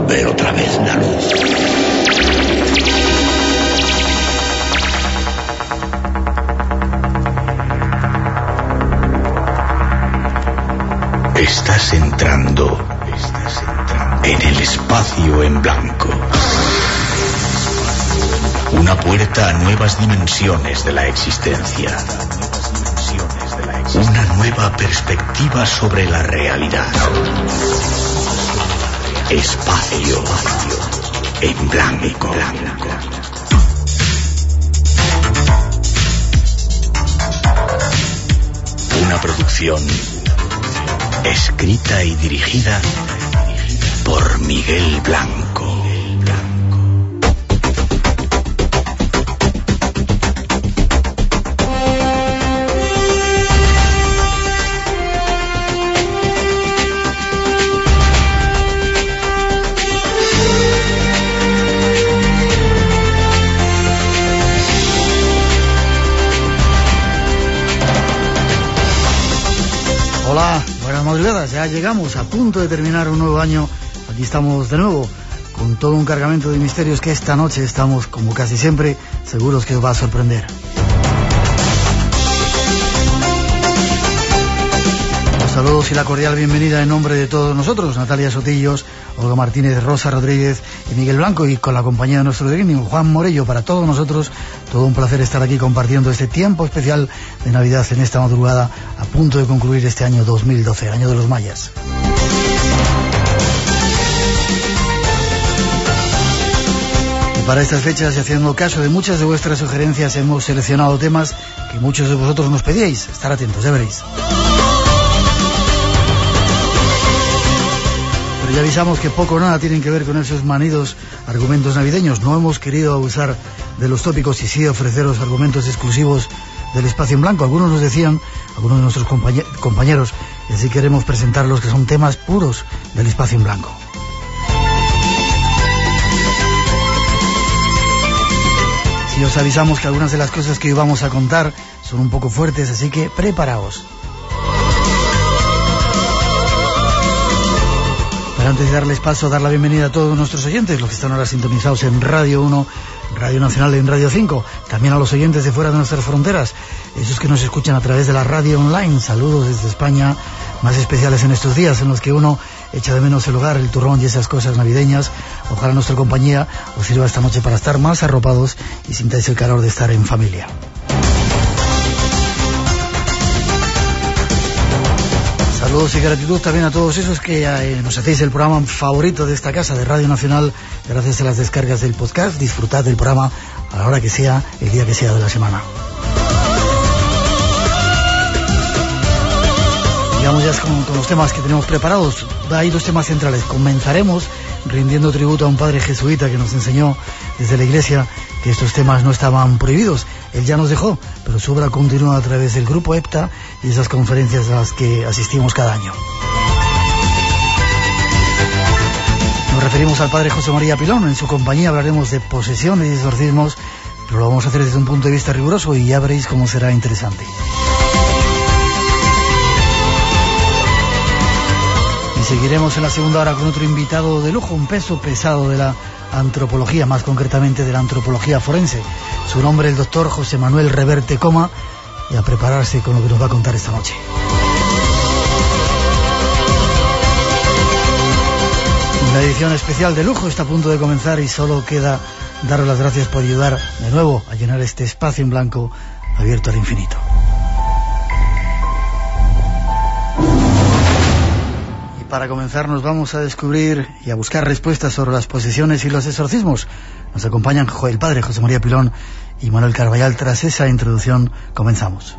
ver otra vez la luz. Estás entrando en el espacio en blanco. Una puerta a nuevas dimensiones de la existencia. Una nueva perspectiva sobre la realidad. Espacio en blanco. Una producción escrita y dirigida por Miguel Blanco. Hola, buenas madrugadas, ya llegamos a punto de terminar un nuevo año. Aquí estamos de nuevo con todo un cargamento de misterios que esta noche estamos, como casi siempre, seguros que os va a sorprender. Los saludos y la cordial bienvenida en nombre de todos nosotros, Natalia Sotillos, Olga Martínez, Rosa Rodríguez y Miguel Blanco, y con la compañía de nuestro técnico Juan Morello. Para todos nosotros, todo un placer estar aquí compartiendo este tiempo especial de Navidad en esta madrugada, a punto de concluir este año 2012, año de los mayas. Y para estas fechas, y haciendo caso de muchas de vuestras sugerencias, hemos seleccionado temas que muchos de vosotros nos pedíais. Estar atentos, ya veréis. Pero ya avisamos que poco o nada tienen que ver con esos manidos argumentos navideños. No hemos querido abusar de los tópicos y sí ofreceros argumentos exclusivos del espacio en blanco. Algunos nos decían, algunos de nuestros compañeros, y así queremos presentarlos, que son temas puros del espacio en blanco. Si os avisamos que algunas de las cosas que hoy vamos a contar son un poco fuertes, así que preparaos. Pero antes de darles paso, dar la bienvenida a todos nuestros oyentes, los que están ahora sintonizados en Radio 1, Radio Nacional y en Radio 5, también a los oyentes de fuera de nuestras fronteras, esos que nos escuchan a través de la radio online. Saludos desde España, más especiales en estos días en los que uno echa de menos el hogar, el turrón y esas cosas navideñas. Ojalá nuestra compañía os sirva esta noche para estar más arropados y sintáis el calor de estar en familia. Saludos y gratitud también a todos esos que nos hacéis el programa favorito de esta casa de Radio Nacional gracias a las descargas del podcast. Disfrutad del programa a la hora que sea, el día que sea de la semana. Vamos ya con los temas que tenemos preparados. Hay dos temas centrales. Comenzaremos rindiendo tributo a un padre jesuita que nos enseñó desde la iglesia que estos temas no estaban prohibidos. Él ya nos dejó, pero su obra continúa a través del grupo EPTA y esas conferencias a las que asistimos cada año. Nos referimos al padre José María Pilón. En su compañía hablaremos de posesiones y exorcismos, pero lo vamos a hacer desde un punto de vista riguroso y ya veréis cómo será interesante. Seguiremos en la segunda hora con otro invitado de lujo, un peso pesado de la antropología, más concretamente de la antropología forense. Su nombre, el doctor José Manuel Reverte Coma, y a prepararse con lo que nos va a contar esta noche. Una edición especial de lujo está a punto de comenzar y solo queda daros las gracias por ayudar de nuevo a llenar este espacio en blanco abierto al infinito. Para comenzar nos vamos a descubrir y a buscar respuestas sobre las posesiones y los exorcismos. Nos acompañan el padre José María Pilón y Manuel Carballal. Tras esa introducción comenzamos.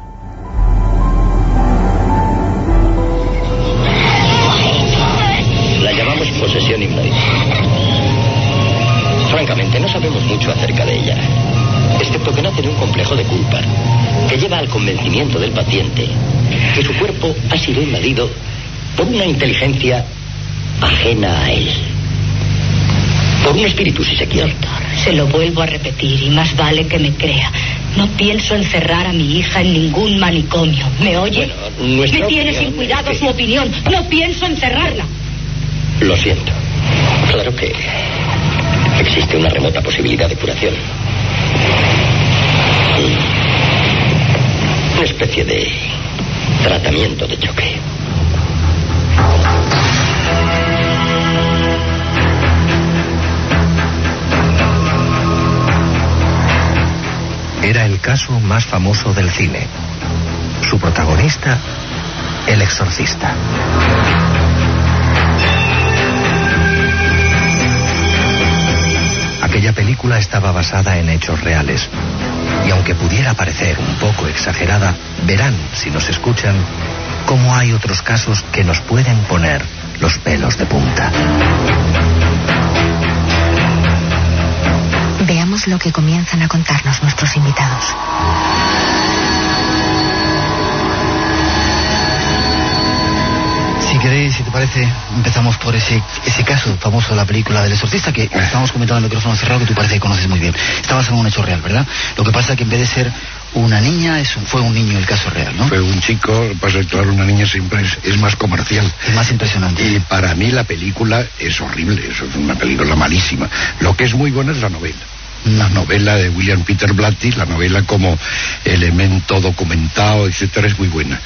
La llamamos posesión inversa. Francamente no sabemos mucho acerca de ella, excepto que nace de un complejo de culpa que lleva al convencimiento del paciente que su cuerpo ha sido invadido por una inteligencia ajena a él. Por un espíritu, si se quiere. Doctor, se lo vuelvo a repetir y más vale que me crea. No pienso encerrar a mi hija en ningún manicomio. ¿Me oye? Bueno, me tiene sin cuidado su opinión. No pienso encerrarla. Lo siento. Claro que existe una remota posibilidad de curación. Una especie de tratamiento de choque. Era el caso más famoso del cine. Su protagonista, el exorcista. Aquella película estaba basada en hechos reales. Y aunque pudiera parecer un poco exagerada, verán, si nos escuchan, cómo hay otros casos que nos pueden poner los pelos de punta. Veamos lo que comienzan a contarnos nuestros invitados. Si queréis, si te parece, empezamos por ese caso famoso de la película del exorcista, que estamos comentando en el micrófono cerrado, que tú parece que conoces muy bien. Está basado en un hecho real, ¿verdad? Lo que pasa es que en vez de ser una niña, fue un niño el caso real, ¿no? Fue un chico, pasa que claro, una niña siempre es más comercial. Es más impresionante. Y para mí la película es horrible, es una película malísima. Lo que es muy bueno es la novela. La novela de William Peter Blatty, la novela como elemento documentado, etcétera, es muy buena.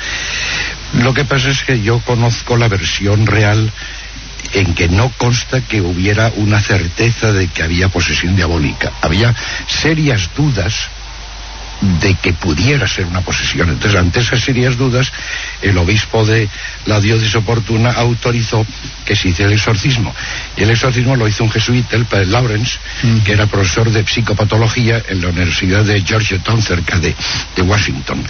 Lo que pasa es que yo conozco la versión real en que no consta que hubiera una certeza de que había posesión diabólica. Había serias dudas de que pudiera ser una posesión. Entonces, ante esas serias dudas, el obispo de la diócesis oportuna autorizó que se hiciera el exorcismo. Y el exorcismo lo hizo un jesuita, el padre Lawrence, que era profesor de psicopatología en la Universidad de Georgetown, cerca de Washington.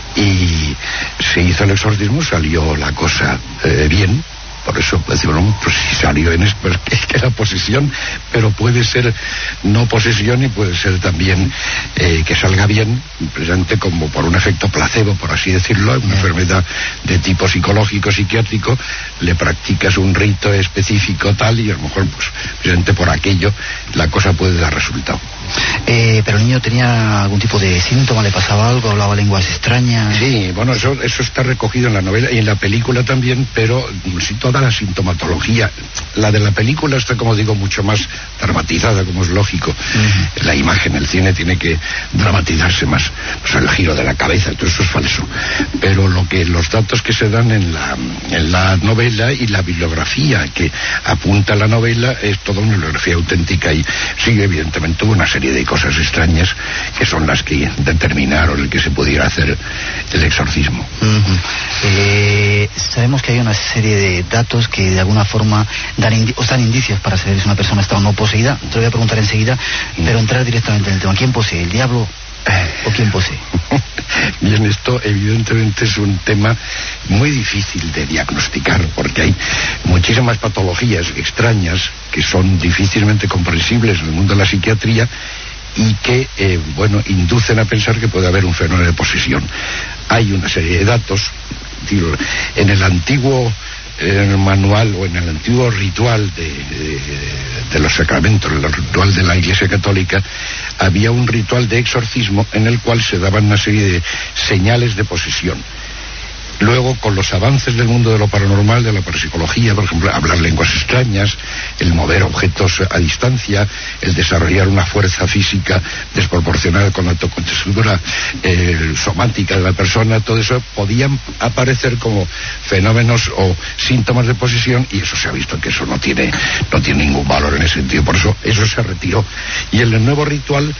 Y se hizo el exorcismo, salió la cosa bien. Por eso, pues si salió en es que la posesión, pero puede ser no posesión y puede ser también que salga bien, precisamente como por un efecto placebo, por así decirlo, una enfermedad de tipo psicológico, psiquiátrico, le practicas un rito específico tal y a lo mejor, pues, precisamente por aquello, la cosa puede dar resultado. Pero el niño tenía algún tipo de síntoma, le pasaba algo, hablaba lenguas extrañas. Sí, bueno, eso está recogido en la novela y en la película también, pero sí, toda la sintomatología. La de la película está, como digo, mucho más dramatizada, como es lógico. La imagen, el cine tiene que dramatizarse más. Pues el giro de la cabeza, todo eso es falso. Pero los datos que se dan en la novela y la bibliografía que apunta la novela es toda una bibliografía auténtica y sí, evidentemente hubo una serie de cosas extrañas que son las que determinaron el que se pudiera hacer el exorcismo. Sabemos que hay una serie de datos que de alguna forma dan indicios para saber si una persona está o no poseída. Te lo voy a preguntar enseguida, pero entrar directamente en el tema. ¿Quién posee? ¿El diablo o quién posee? Bien, esto evidentemente es un tema muy difícil de diagnosticar porque hay muchísimas patologías extrañas que son difícilmente comprensibles en el mundo de la psiquiatría y que, inducen a pensar que puede haber un fenómeno de posesión. Hay una serie de datos, en el antiguo manual o en el antiguo ritual de los sacramentos, el ritual de la Iglesia Católica, había un ritual de exorcismo en el cual se daban una serie de señales de posesión. Luego, con los avances del mundo de lo paranormal, de la parapsicología, por ejemplo, hablar lenguas extrañas, el mover objetos a distancia, el desarrollar una fuerza física desproporcionada con la contextura somática de la persona, todo eso podían aparecer como fenómenos o síntomas de posesión, y eso se ha visto que eso no tiene ningún valor en ese sentido. Por eso se retiró. Y en el nuevo ritual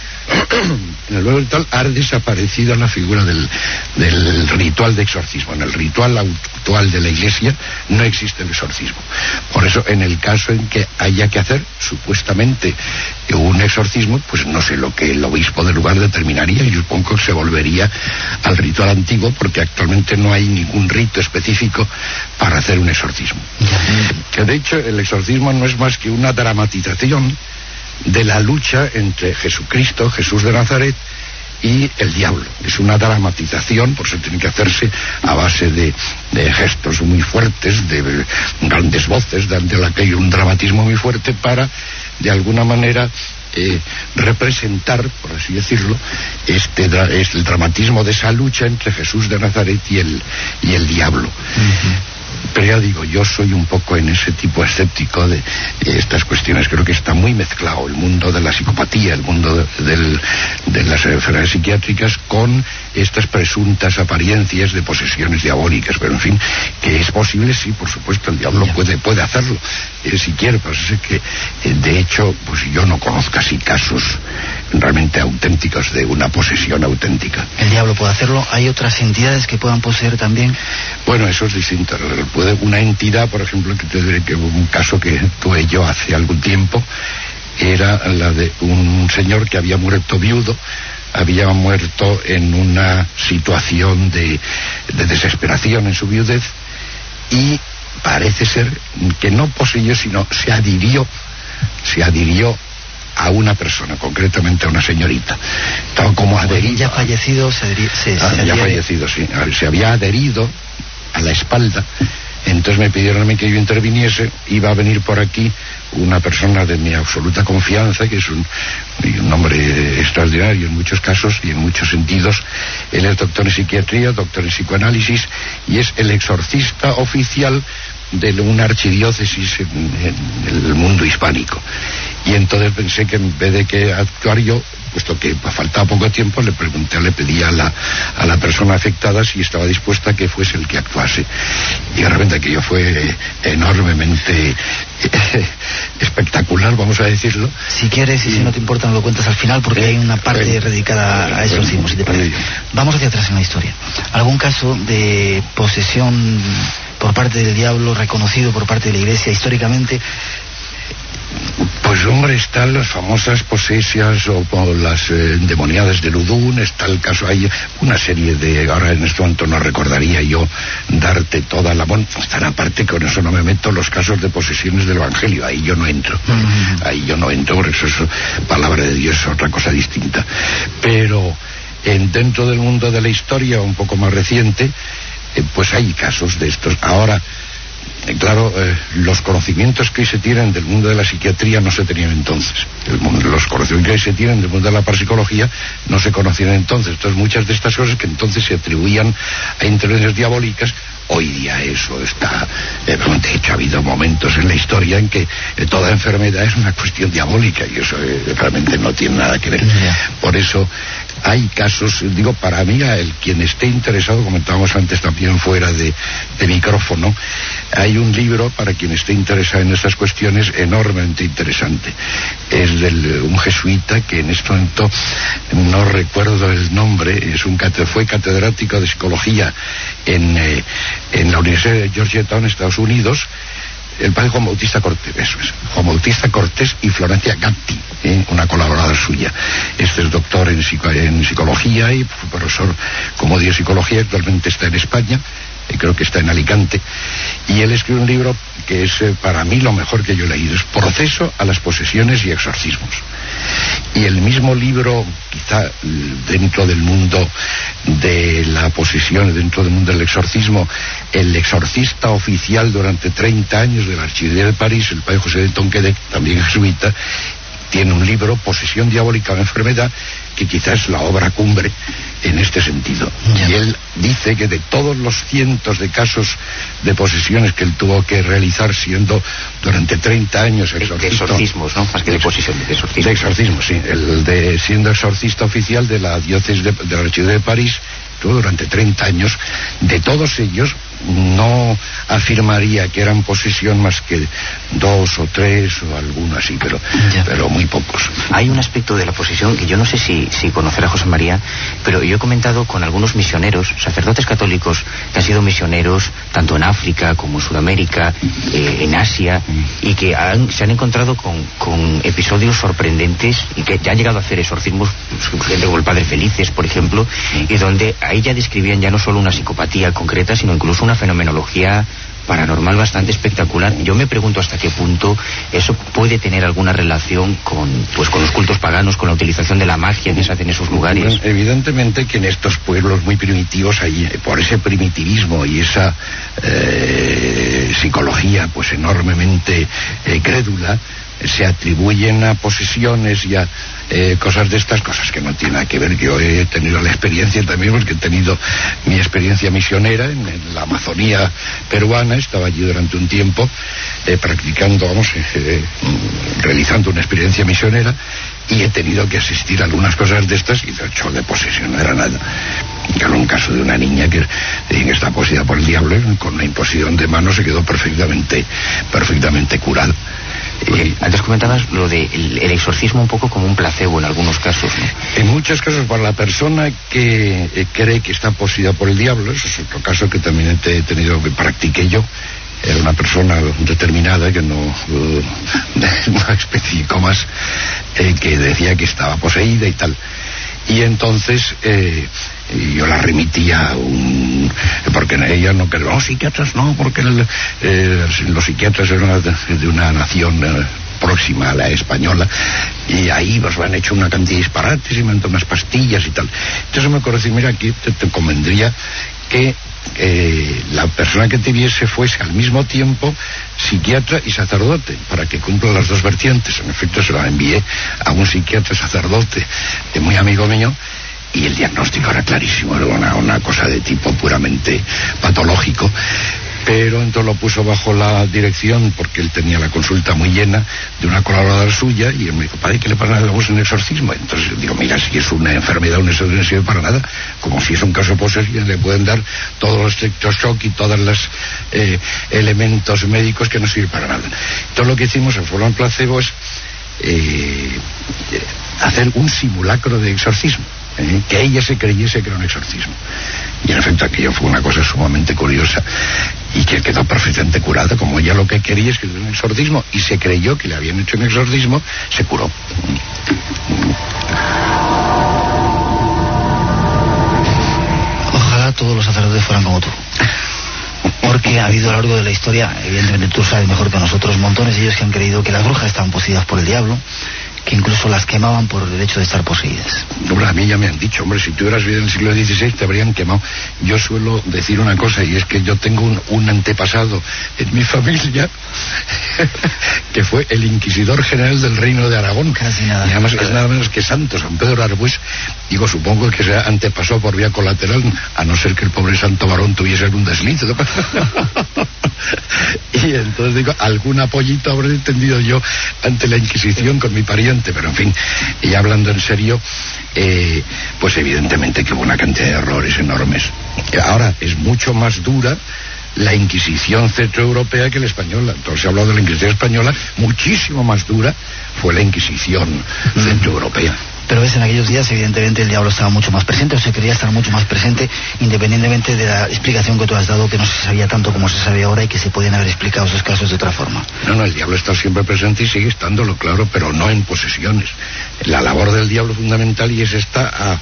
ha desaparecido la figura del ritual de exorcismo. En el ritual actual de la Iglesia no existe el exorcismo. Por eso, en el caso en que haya que hacer supuestamente un exorcismo, pues no sé lo que el obispo del lugar determinaría, y yo supongo que se volvería al ritual antiguo, porque actualmente no hay ningún rito específico para hacer un exorcismo. Que de hecho el exorcismo no es más que una dramatización de la lucha entre Jesucristo, Jesús de Nazaret, y el diablo. Es una dramatización, por eso tiene que hacerse a base de gestos muy fuertes, de grandes voces, de la que hay un dramatismo muy fuerte para, de alguna manera, representar, por así decirlo, el dramatismo de esa lucha entre Jesús de Nazaret y el diablo. Pero ya digo, yo soy un poco en ese tipo escéptico de estas cuestiones. Creo que está muy mezclado el mundo de la psicopatía, el mundo de las enfermedades psiquiátricas con estas presuntas apariencias de posesiones diabólicas. Pero en fin, que es posible, sí, por supuesto, el diablo puede hacerlo, si quiere. Pues es que, de hecho, pues yo no conozco así casos realmente auténticos de una posesión auténtica. ¿El diablo puede hacerlo? ¿Hay otras entidades que puedan poseer también? Bueno, eso es distinto. Una entidad, por ejemplo, que te diré que un caso que tuve yo hace algún tiempo, era la de un señor que había muerto viudo, había muerto en una situación de desesperación en su viudez, y parece ser que no poseyó, sino se adhirió a una persona, concretamente a una señorita. Estaba como adherido. Ya fallecido, ya fallecido, sí. Se había adherido a la espalda. Entonces me pidieron a mí que yo interviniese. Iba a venir por aquí una persona de mi absoluta confianza, que es un hombre extraordinario en muchos casos y en muchos sentidos. Él es doctor en psiquiatría, doctor en psicoanálisis, y es el exorcista oficial de una archidiócesis en el mundo hispánico. Y entonces pensé que en vez de que actuar yo, puesto que faltaba poco tiempo, le pedí a la persona afectada si estaba dispuesta a que fuese el que actuase. Y de repente aquello fue enormemente espectacular, vamos a decirlo. Si quieres, y si no te importa, nos lo cuentas al final, porque hay una parte dedicada a exorcismo, si te parece. Vamos hacia atrás en la historia. ¿Algún caso de posesión por parte del diablo reconocido por parte de la Iglesia históricamente? Pues hombre, están las famosas posesias o las endemoniadas de Ludún. Está el caso, hay una serie de, ahora en este momento no recordaría yo darte toda la... Bueno, están aparte, con eso no me meto, los casos de posesiones del Evangelio, ahí yo no entro. Ahí yo no entro, porque eso es palabra de Dios, es otra cosa distinta. Pero dentro del mundo de la historia un poco más reciente, pues hay casos de estos. Ahora, claro, los conocimientos que hoy se tienen del mundo de la psiquiatría no se tenían entonces. Los conocimientos que hoy se tienen del mundo de la parapsicología no se conocían entonces. Entonces muchas de estas cosas que entonces se atribuían a intervenciones diabólicas, hoy día eso está... de hecho ha habido momentos en la historia en que toda enfermedad es una cuestión diabólica, y eso realmente no tiene nada que ver. Por eso hay casos, digo, para mí, quien esté interesado, comentábamos antes también fuera de micrófono, hay un libro para quien esté interesado en estas cuestiones enormemente interesante. Es de un jesuita que en este momento no recuerdo el nombre, fue catedrático de psicología en la Universidad de Georgetown, Estados Unidos. El padre Juan Bautista Cortés, eso es, Juan Bautista Cortés y Florencia Gatti, una colaboradora suya. Este es doctor en psicología y profesor como de psicología, actualmente está en España, creo que está en Alicante, y él escribe un libro que es para mí lo mejor que yo he leído, es Proceso a las posesiones y exorcismos. Y el mismo libro, quizá dentro del mundo de la posesión, dentro del mundo del exorcismo, el exorcista oficial durante 30 años de la Archidiócesis de París, el padre José de Tonquédec, también jesuita, tiene un libro, Posesión diabólica o enfermedad, que quizás es la obra cumbre en este sentido. Y él dice que de todos los cientos de casos de posesiones que él tuvo que realizar siendo durante 30 años de exorcismos, ¿no? Más que de posesión, de exorcismo. De exorcismo, sí. Siendo exorcista oficial de la diócesis de la Archidiócesis de París, tuvo durante 30 años, de todos ellos no afirmaría que eran posesión más que 2 o 3 o alguno así, pero muy pocos. Hay un aspecto de la posesión que yo no sé si conocerá José María, pero yo he comentado con algunos misioneros, sacerdotes católicos que han sido misioneros tanto en África como en Sudamérica, en Asia, y que se han encontrado con episodios sorprendentes y que ya han llegado a hacer exorcismos, gente como el Padre Felices, por ejemplo, y donde ahí ya describían ya no solo una psicopatía concreta, sino incluso una fenomenología paranormal bastante espectacular. Yo me pregunto hasta qué punto eso puede tener alguna relación con los cultos paganos, con la utilización de la magia que se hace en esos lugares. Bueno, evidentemente que en estos pueblos muy primitivos, por ese primitivismo y esa psicología pues enormemente crédula, se atribuyen a posesiones y a cosas de estas cosas que no tienen nada que ver. Yo he tenido la experiencia también, porque he tenido mi experiencia misionera en la Amazonía peruana. Estaba allí durante un tiempo practicando, realizando una experiencia misionera, y he tenido que asistir a algunas cosas de estas, y de hecho de posesión no era nada. Era un caso de una niña que está poseída por el diablo, y con una imposición de manos se quedó perfectamente curada. Antes comentabas lo del exorcismo un poco como un placebo en algunos casos, ¿no? En muchos casos, para la persona que cree que está poseída por el diablo, eso es otro caso que también he tenido, que practiqué yo. Era una persona determinada que no especificó más, que decía que estaba poseída y tal. Y entonces yo la remitía a porque ella no quería, psiquiatras no, porque los psiquiatras eran de una nación próxima a la española, y ahí pues me han hecho una cantidad de disparates y me han dado unas pastillas y tal. Entonces me acuerdo decir, mira, aquí te convendría que la persona que te viese fuese al mismo tiempo psiquiatra y sacerdote, para que cumpla las dos vertientes. En efecto, se la envié a un psiquiatra sacerdote, muy amigo mío, y el diagnóstico era clarísimo, era una cosa de tipo puramente patológico. Pero entonces lo puso bajo la dirección, porque él tenía la consulta muy llena, de una colaboradora suya, y él me dijo, padre, ¿qué le pasa a la voz en exorcismo? Entonces yo digo, mira, si es una enfermedad, un exorcismo no sirve para nada, como si es un caso de posesión, le pueden dar todos los electroshock y todos los elementos médicos que no sirven para nada. Todo lo que hicimos en forma placebo es hacer un simulacro de exorcismo, que ella se creyese que era un exorcismo. Y en efecto aquello fue una cosa sumamente curiosa, y que quedó perfectamente curada. Como ella lo que quería es que era un exorcismo, y se creyó que le habían hecho un exorcismo, se curó. Ojalá todos los sacerdotes fueran como tú. Porque ha habido a lo largo de la historia, evidentemente tú sabes mejor que nosotros, montones de ellos que han creído que las brujas estaban poseídas por el diablo, que incluso las quemaban por el hecho de estar poseídas. Hombre, a mí ya me han dicho, hombre, si tú hubieras vivido en el siglo XVI te habrían quemado. Yo suelo decir una cosa, y es que yo tengo un antepasado en mi familia que fue el inquisidor general del Reino de Aragón. Casi nada. Y además es nada menos que santo, San Pedro Arbués. Digo, supongo que se antepasó por vía colateral, a no ser que el pobre santo varón tuviese algún desliz. Y entonces digo, algún apoyito habré entendido yo ante la Inquisición con mi pariente, pero en fin, y hablando en serio, pues evidentemente que hubo una cantidad de errores enormes. Ahora es mucho más dura la Inquisición centroeuropea que la española. Entonces se ha hablado de la Inquisición española, muchísimo más dura fue la Inquisición centroeuropea. Pero ves, en aquellos días evidentemente el diablo estaba mucho más presente, o se quería estar mucho más presente, independientemente de la explicación que tú has dado, que no se sabía tanto como se sabe ahora, y que se podían haber explicado esos casos de otra forma. No, el diablo está siempre presente y sigue estándolo, claro, pero no en posesiones. La labor del diablo fundamental, y es esta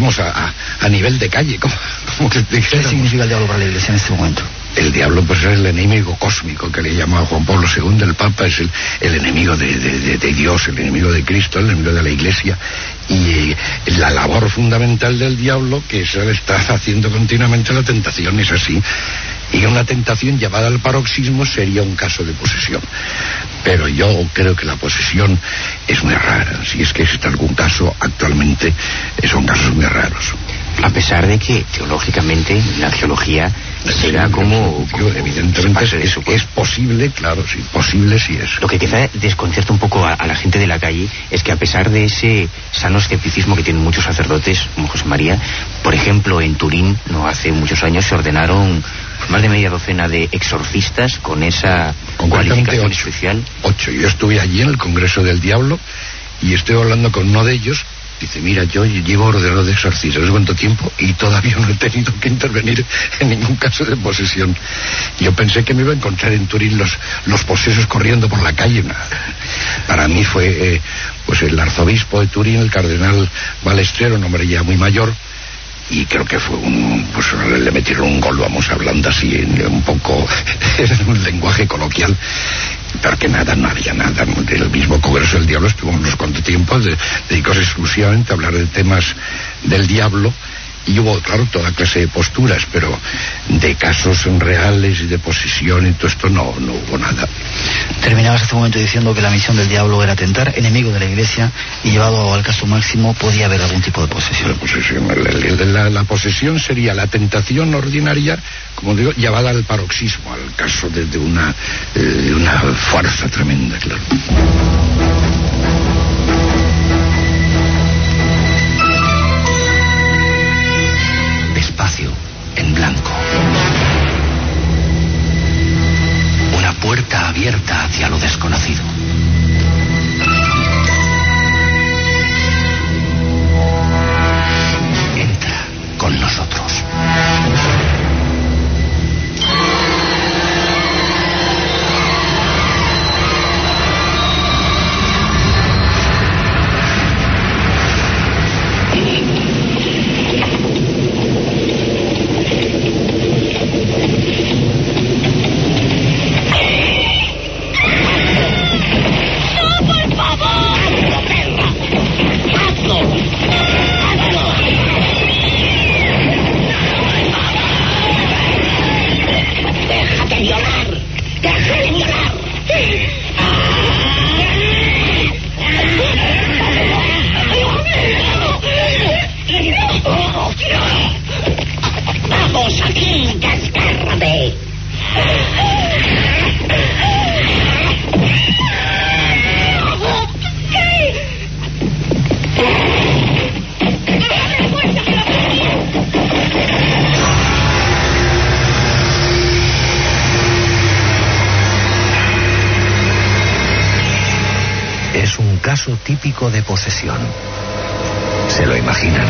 a nivel de calle, como que ¿Qué significa el diablo para la Iglesia en este momento? El diablo pues es el enemigo cósmico que le llamaba Juan Pablo II, el Papa, es el enemigo de Dios, el enemigo de Cristo, el enemigo de la Iglesia. Y la labor fundamental del diablo, que se le está haciendo continuamente la tentación, es así. Y una tentación llevada al paroxismo sería un caso de posesión. Pero yo creo que la posesión es muy rara. Si es que existe algún caso actualmente, son casos muy raros. A pesar de que teológicamente la arqueología será como evidentemente es posible, claro, sí, posible sí es. Lo que quizá desconcierta un poco a la gente de la calle es que, a pesar de ese sano escepticismo que tienen muchos sacerdotes como José María, por ejemplo en Turín no hace muchos años se ordenaron más de media docena de exorcistas con esa cualificación especial. 8. Yo estuve allí en el Congreso del Diablo y estoy hablando con uno de ellos. Dice, mira, yo llevo ordenado de exorcismo, no sé cuánto tiempo, y todavía no he tenido que intervenir en ningún caso de posesión. Yo pensé que me iba a encontrar en Turín los posesos corriendo por la calle. Para mí fue pues el arzobispo de Turín, el cardenal Balestrero, un hombre ya muy mayor, y creo que fue pues le metieron un gol, vamos, hablando así un poco en un lenguaje coloquial. Pero que nada, no había nada. El mismo Congreso del Diablo estuvo unos cuantos tiempos dedicó exclusivamente a hablar de temas del diablo, Y hubo, claro, toda clase de posturas, pero de casos reales y de posesión y todo esto no hubo nada. Terminabas hace un momento diciendo que la misión del diablo era tentar, enemigo de la Iglesia, y llevado al caso máximo podía haber algún tipo de posesión. La posesión sería la tentación ordinaria, como digo, llevada al paroxismo, al caso de una fuerza tremenda, claro. Espacio en blanco. Una puerta abierta hacia lo desconocido. Entra con nosotros. ¡Vamos aquí, descárrame! Es un caso típico de posesión. ¿Se lo imaginan?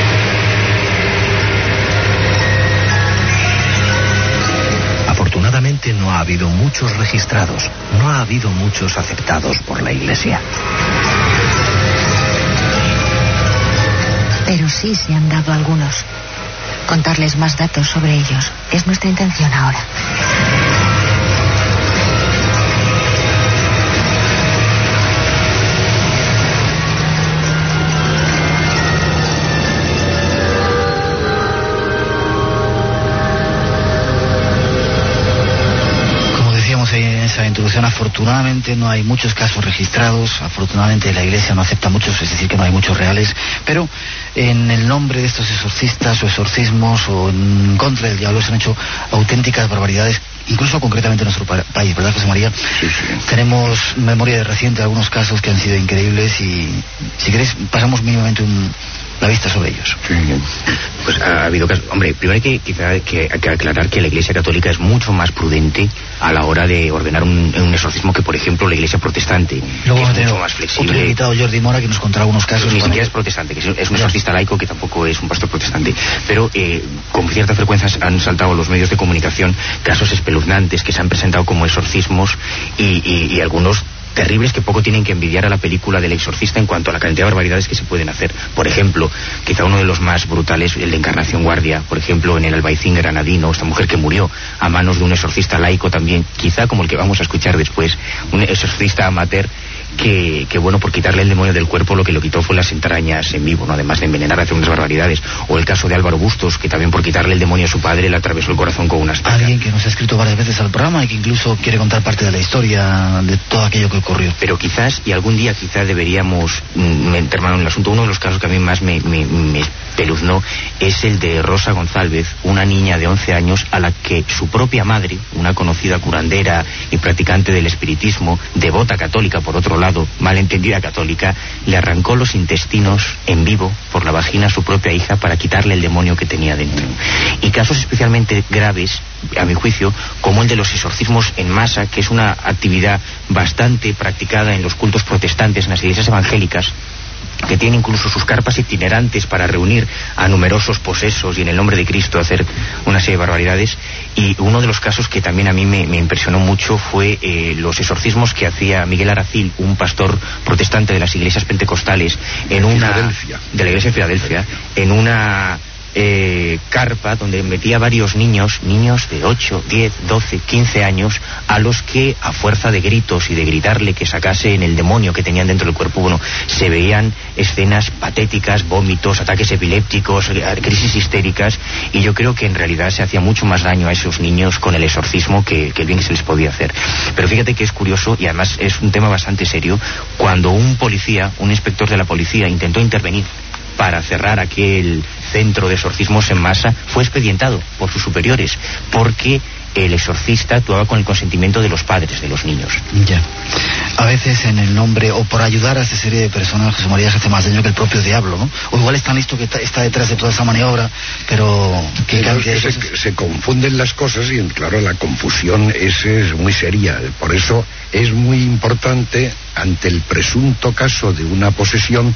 Afortunadamente no ha habido muchos registrados, no ha habido muchos aceptados por la Iglesia. Pero sí se han dado algunos. Contarles más datos sobre ellos es nuestra intención ahora. En esa introducción, afortunadamente no hay muchos casos registrados, afortunadamente la Iglesia no acepta muchos, es decir que no hay muchos reales, pero en el nombre de estos exorcistas o exorcismos o en contra del diablo se han hecho auténticas barbaridades, incluso concretamente en nuestro país, ¿verdad, José María? Sí, sí. Tenemos memoria de reciente algunos casos que han sido increíbles y si queréis pasamos mínimamente la vista sobre ellos. Sí. Pues ha habido casos. Hombre, primero hay que aclarar que la Iglesia Católica es mucho más prudente a la hora de ordenar un exorcismo que, por ejemplo, la Iglesia Protestante. Luego es mucho más flexible. Otro invitado, Jordi Mora, que nos contará algunos casos. Ni siquiera es protestante, que es un exorcista laico, que tampoco es un pastor protestante. Pero con cierta frecuencia han saltado los medios de comunicación casos espeluznantes que se han presentado como exorcismos y algunos terribles que poco tienen que envidiar a la película del Exorcista en cuanto a la cantidad de barbaridades que se pueden hacer. Por ejemplo, quizá uno de los más brutales, el de Encarnación Guardia, por ejemplo, en el Albaicín granadino, esta mujer que murió a manos de un exorcista laico también, quizá como el que vamos a escuchar después, un exorcista amateur que bueno, por quitarle el demonio del cuerpo lo que lo quitó fue las entrañas en vivo, ¿no? Además de envenenar, hacer unas barbaridades. O el caso de Álvaro Bustos, que también por quitarle el demonio a su padre le atravesó el corazón con una estaca. Alguien que nos ha escrito varias veces al programa y que incluso quiere contar parte de la historia de todo aquello que ocurrió. Pero quizás, y algún día quizás deberíamos meter mano en el asunto, uno de los casos que a mí más me espeluznó es el de Rosa González, una niña de 11 años a la que su propia madre, una conocida curandera y practicante del espiritismo, devota católica por otro lado, malentendida católica, le arrancó los intestinos en vivo por la vagina a su propia hija para quitarle el demonio que tenía dentro. Y casos especialmente graves, a mi juicio, como el de los exorcismos en masa, que es una actividad bastante practicada en los cultos protestantes, en las iglesias evangélicas, que tiene incluso sus carpas itinerantes para reunir a numerosos posesos y en el nombre de Cristo hacer una serie de barbaridades. Y uno de los casos que también a mí me impresionó mucho fue los exorcismos que hacía Miguel Aracil, un pastor protestante de las iglesias pentecostales, de la iglesia de Filadelfia, en una carpa donde metía varios niños de 8, 10, 12, 15 años, a los que a fuerza de gritos y de gritarle que sacasen el demonio que tenían dentro del cuerpo, bueno, se veían escenas patéticas, vómitos, ataques epilépticos, crisis histéricas, y yo creo que en realidad se hacía mucho más daño a esos niños con el exorcismo que el bien que se les podía hacer. Pero fíjate que es curioso, y además es un tema bastante serio, cuando un policía, un inspector de la policía, intentó intervenir para cerrar aquel centro de exorcismos en masa, fue expedientado por sus superiores, porque el exorcista actuaba con el consentimiento de los padres de los niños. Ya. A veces en el nombre, o por ayudar a esta serie de personas, Jesús María, se hace más daño que el propio diablo, ¿no? O igual es tan listo que está detrás de toda esa maniobra, pero... se confunden las cosas y, claro, la confusión es muy seria. Por eso es muy importante, ante el presunto caso de una posesión,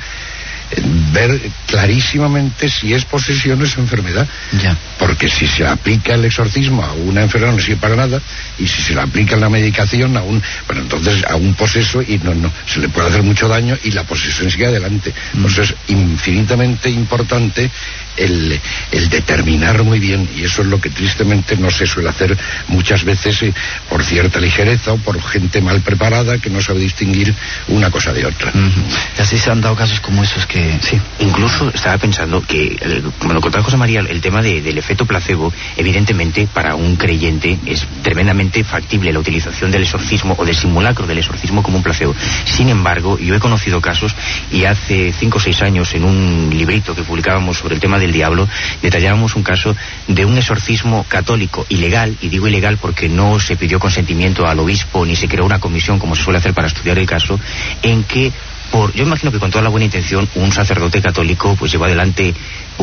ver clarísimamente si es posesión o es enfermedad. Ya. Porque si se aplica el exorcismo a una enfermedad no sirve para nada, y si se le aplica la medicación entonces a un poseso, y no se le puede hacer mucho daño y la posesión sigue adelante. Entonces es infinitamente importante el determinar muy bien, y eso es lo que tristemente no se suele hacer muchas veces, por cierta ligereza o por gente mal preparada que no sabe distinguir una cosa de otra. Y así se han dado casos como esos que... Sí. Incluso estaba pensando que, como lo contaba José María, el tema del efecto placebo, evidentemente para un creyente es tremendamente factible la utilización del exorcismo o del simulacro del exorcismo como un placebo. Sin embargo, yo he conocido casos, y hace 5 o 6 años en un librito que publicábamos sobre el tema del diablo, detallábamos un caso de un exorcismo católico ilegal, y digo ilegal porque no se pidió consentimiento al obispo ni se creó una comisión como se suele hacer para estudiar el caso, en que yo imagino que con toda la buena intención un sacerdote católico pues llevó adelante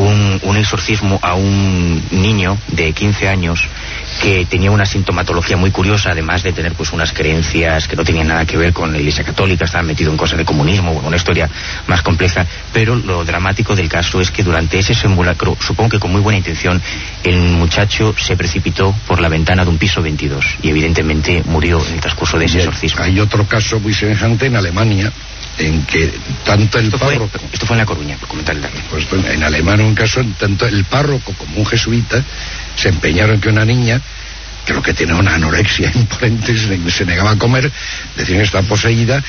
un exorcismo a un niño de 15 años que tenía una sintomatología muy curiosa, además de tener pues unas creencias que no tenían nada que ver con la Iglesia Católica, estaba metido en cosas de comunismo, una historia más compleja. Pero lo dramático del caso es que durante ese simulacro, supongo que con muy buena intención, el muchacho se precipitó por la ventana de un piso 22 y evidentemente murió en el transcurso de ese exorcismo. Hay otro caso muy semejante en Alemania, en que tanto el párroco... Esto fue en La Coruña, por comentarle también. Pues en Alemania un caso, tanto el párroco como un jesuita se empeñaron en que una niña, creo que tenía una anorexia imponente, se negaba a comer, decían que estaba poseída,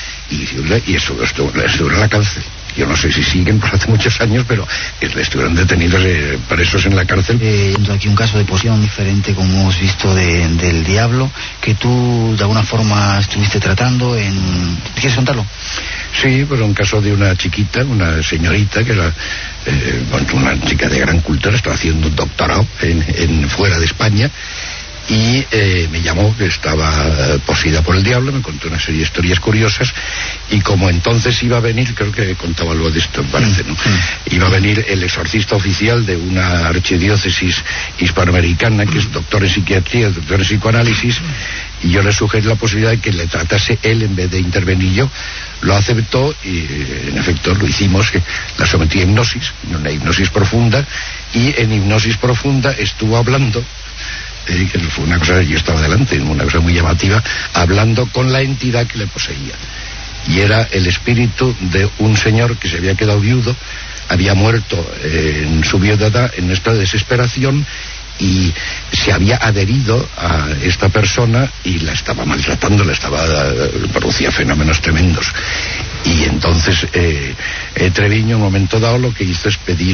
y eso estuvo en la cárcel. Yo no sé si siguen por hace muchos años, pero estuvieron detenidos presos en la cárcel. Aquí un caso de posesión diferente, como hemos visto, del diablo, que tú de alguna forma estuviste tratando en... ¿Quieres contarlo? Sí, pero un caso de una chiquita, una señorita que era una chica de gran cultura, estaba haciendo un doctorado fuera de España, y me llamó que estaba poseída por el diablo, me contó una serie de historias curiosas, y como entonces iba a venir, creo que contaba algo de esto, parece, ¿no? Iba a venir el exorcista oficial de una archidiócesis hispanoamericana, que es doctor en psiquiatría, doctor en psicoanálisis, y yo le sugerí la posibilidad de que le tratase él en vez de intervenir yo. Lo aceptó y en efecto lo hicimos, la sometí a hipnosis, una hipnosis profunda, y en hipnosis profunda estuvo hablando, que fue una cosa, yo estaba delante, una cosa muy llamativa, hablando con la entidad que le poseía. Y era el espíritu de un señor que se había quedado viudo, había muerto en su viudedad en estado de desesperación, y se había adherido a esta persona y la estaba maltratando, producía fenómenos tremendos. Y entonces Treviño, en un momento dado, lo que hizo es pedir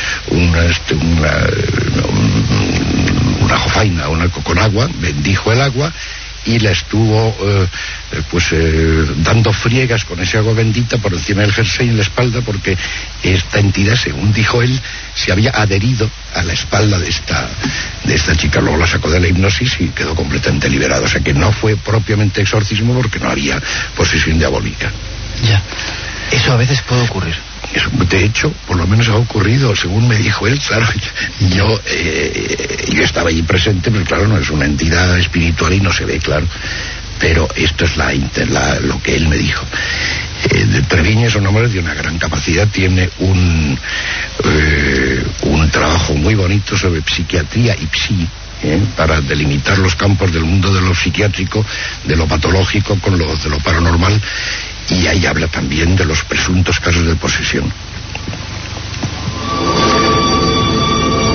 una jofaina, con agua, bendijo el agua y la estuvo dando friegas con ese agua bendita por encima del jersey y en la espalda, porque esta entidad, según dijo él, se había adherido a la espalda de esta chica. Luego la sacó de la hipnosis y quedó completamente liberada. O sea que no fue propiamente exorcismo, porque no había posesión diabólica. Ya. Eso a veces puede ocurrir. De hecho, por lo menos ha ocurrido, según me dijo él. Claro, yo estaba allí presente, pero claro, no es una entidad espiritual y no se ve, claro. Pero esto es lo que él me dijo. Treviño es un hombre de una gran capacidad, tiene un trabajo muy bonito sobre psiquiatría y para delimitar los campos del mundo de lo psiquiátrico, de lo patológico con de lo paranormal, y ahí habla también de los presuntos casos de posesión.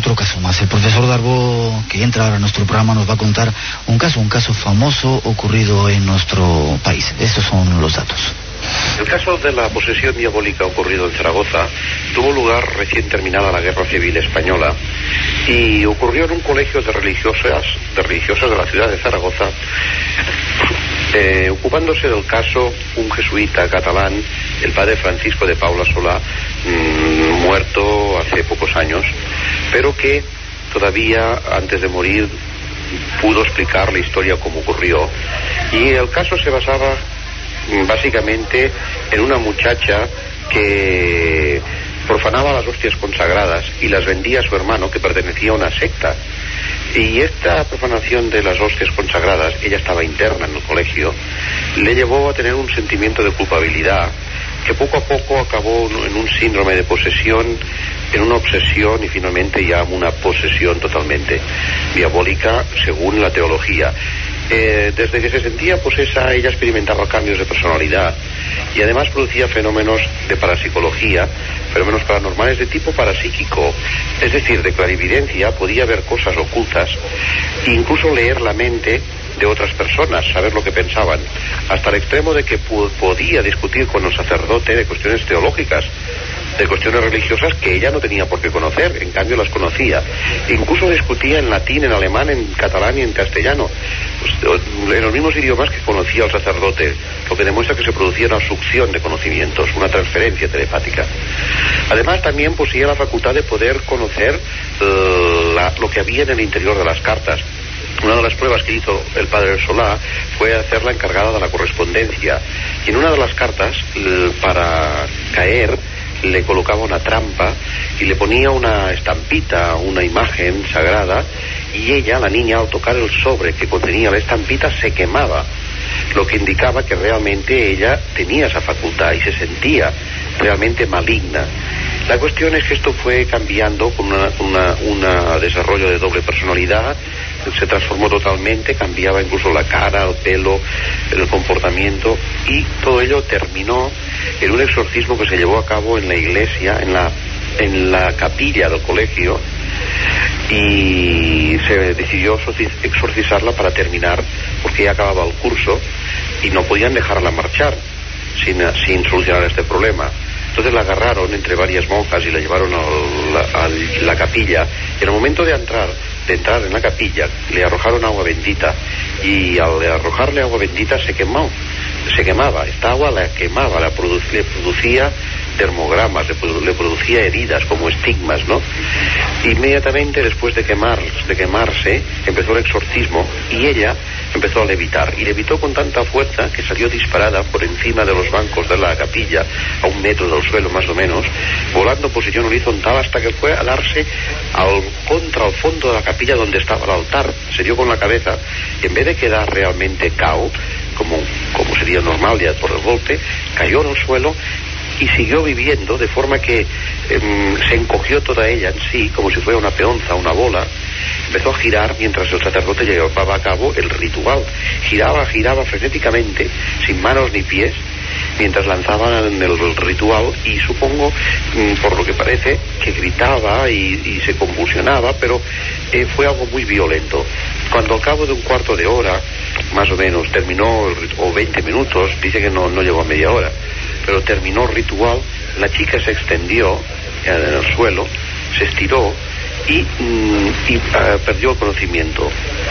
otro caso más. El profesor Darbo, que entra ahora a nuestro programa, nos va a contar un caso famoso ocurrido en nuestro país. Estos son los datos. El caso de la posesión diabólica ocurrido en Zaragoza tuvo lugar recién terminada la Guerra Civil Española y ocurrió en un colegio de religiosas de la ciudad de Zaragoza. Ocupándose del caso un jesuita catalán, el padre Francisco de Paula Solà, muerto hace pocos años, pero que todavía antes de morir pudo explicar la historia como ocurrió. Y el caso se basaba básicamente en una muchacha que profanaba las hostias consagradas y las vendía a su hermano, que pertenecía a una secta. Y esta profanación de las hostias consagradas, ella estaba interna en el colegio, le llevó a tener un sentimiento de culpabilidad que poco a poco acabó en un síndrome de posesión, en una obsesión y finalmente ya una posesión totalmente diabólica según la teología. Desde que se sentía posesa, ella experimentaba cambios de personalidad y además producía fenómenos de parapsicología, fenómenos paranormales de tipo parapsíquico, es decir, de clarividencia. Podía ver cosas ocultas e incluso leer la mente de otras personas, saber lo que pensaban, hasta el extremo de que podía discutir con el sacerdote de cuestiones teológicas, de cuestiones religiosas que ella no tenía por qué conocer, en cambio las conocía. Incluso discutía en latín, en alemán, en catalán y en castellano, en los mismos idiomas que conocía el sacerdote, lo que demuestra que se producía una succión de conocimientos, una transferencia telepática. Además también poseía la facultad de poder conocer lo que había en el interior de las cartas. Una de las pruebas que hizo el padre Solà fue hacerla encargada de la correspondencia, y en una de las cartas, para caer, le colocaba una trampa y le ponía una estampita, una imagen sagrada, y ella, la niña, al tocar el sobre que contenía la estampita, se quemaba, lo que indicaba que realmente ella tenía esa facultad y se sentía realmente maligna. La cuestión es que esto fue cambiando con un desarrollo de doble personalidad. Se transformó totalmente, cambiaba incluso la cara, el pelo, el comportamiento, y todo ello terminó en un exorcismo que se llevó a cabo en la iglesia, en la capilla del colegio, y se decidió exorcizarla para terminar, porque ya acababa el curso y no podían dejarla marchar sin solucionar este problema. Entonces la agarraron entre varias monjas y la llevaron a la capilla, y en el momento de entrar en la capilla le arrojaron agua bendita, y al arrojarle agua bendita se quemaba. Esta agua la quemaba, le producía dermogramas, le producía heridas como estigmas, ¿no? Inmediatamente después de quemarse empezó el exorcismo, y ella empezó a levitar, y levitó con tanta fuerza que salió disparada por encima de los bancos de la capilla, a 1 metro del suelo más o menos, volando en posición horizontal hasta que fue a darse contra el fondo de la capilla donde estaba el altar. Se dio con la cabeza, y en vez de quedar realmente cao, como sería normal ya por el golpe, cayó en el suelo y siguió viviendo, de forma que se encogió toda ella en sí, como si fuera una peonza, una bola. Empezó a girar mientras el sacerdote llevaba a cabo el ritual. Giraba frenéticamente, sin manos ni pies, mientras lanzaban el ritual, y supongo, por lo que parece, que gritaba y se convulsionaba, pero fue algo muy violento. Cuando al cabo de un cuarto de hora, más o menos, terminó, o 20 minutos, dice que no llegó a media hora, pero terminó el ritual, la chica se extendió en el suelo, se estiró y perdió el conocimiento.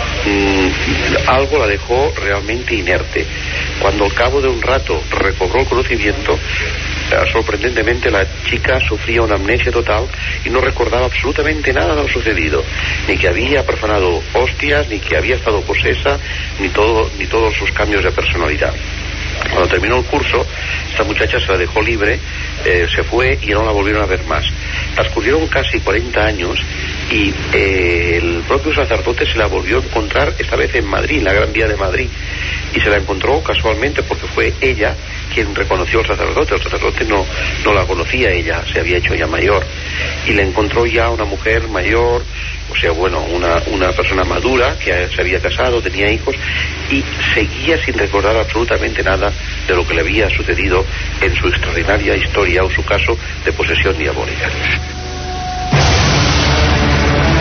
Algo la dejó realmente inerte. Cuando al cabo de un rato recobró el conocimiento, sorprendentemente la chica sufría una amnesia total y no recordaba absolutamente nada de lo sucedido, ni que había profanado hostias, ni que había estado posesa, ni todos sus cambios de personalidad. Cuando terminó el curso, esta muchacha se la dejó libre, se fue y no la volvieron a ver más. Transcurrieron casi 40 años y el propio sacerdote se la volvió a encontrar, esta vez en Madrid, en la Gran Vía de Madrid, y se la encontró casualmente porque fue ella quien reconoció al sacerdote. El sacerdote no la conocía, ella se había hecho ya mayor, y le encontró ya una mujer mayor, o sea, bueno, una persona madura que se había casado, tenía hijos, y seguía sin recordar absolutamente nada de lo que le había sucedido en su extraordinaria historia, o su caso de posesión diabólica.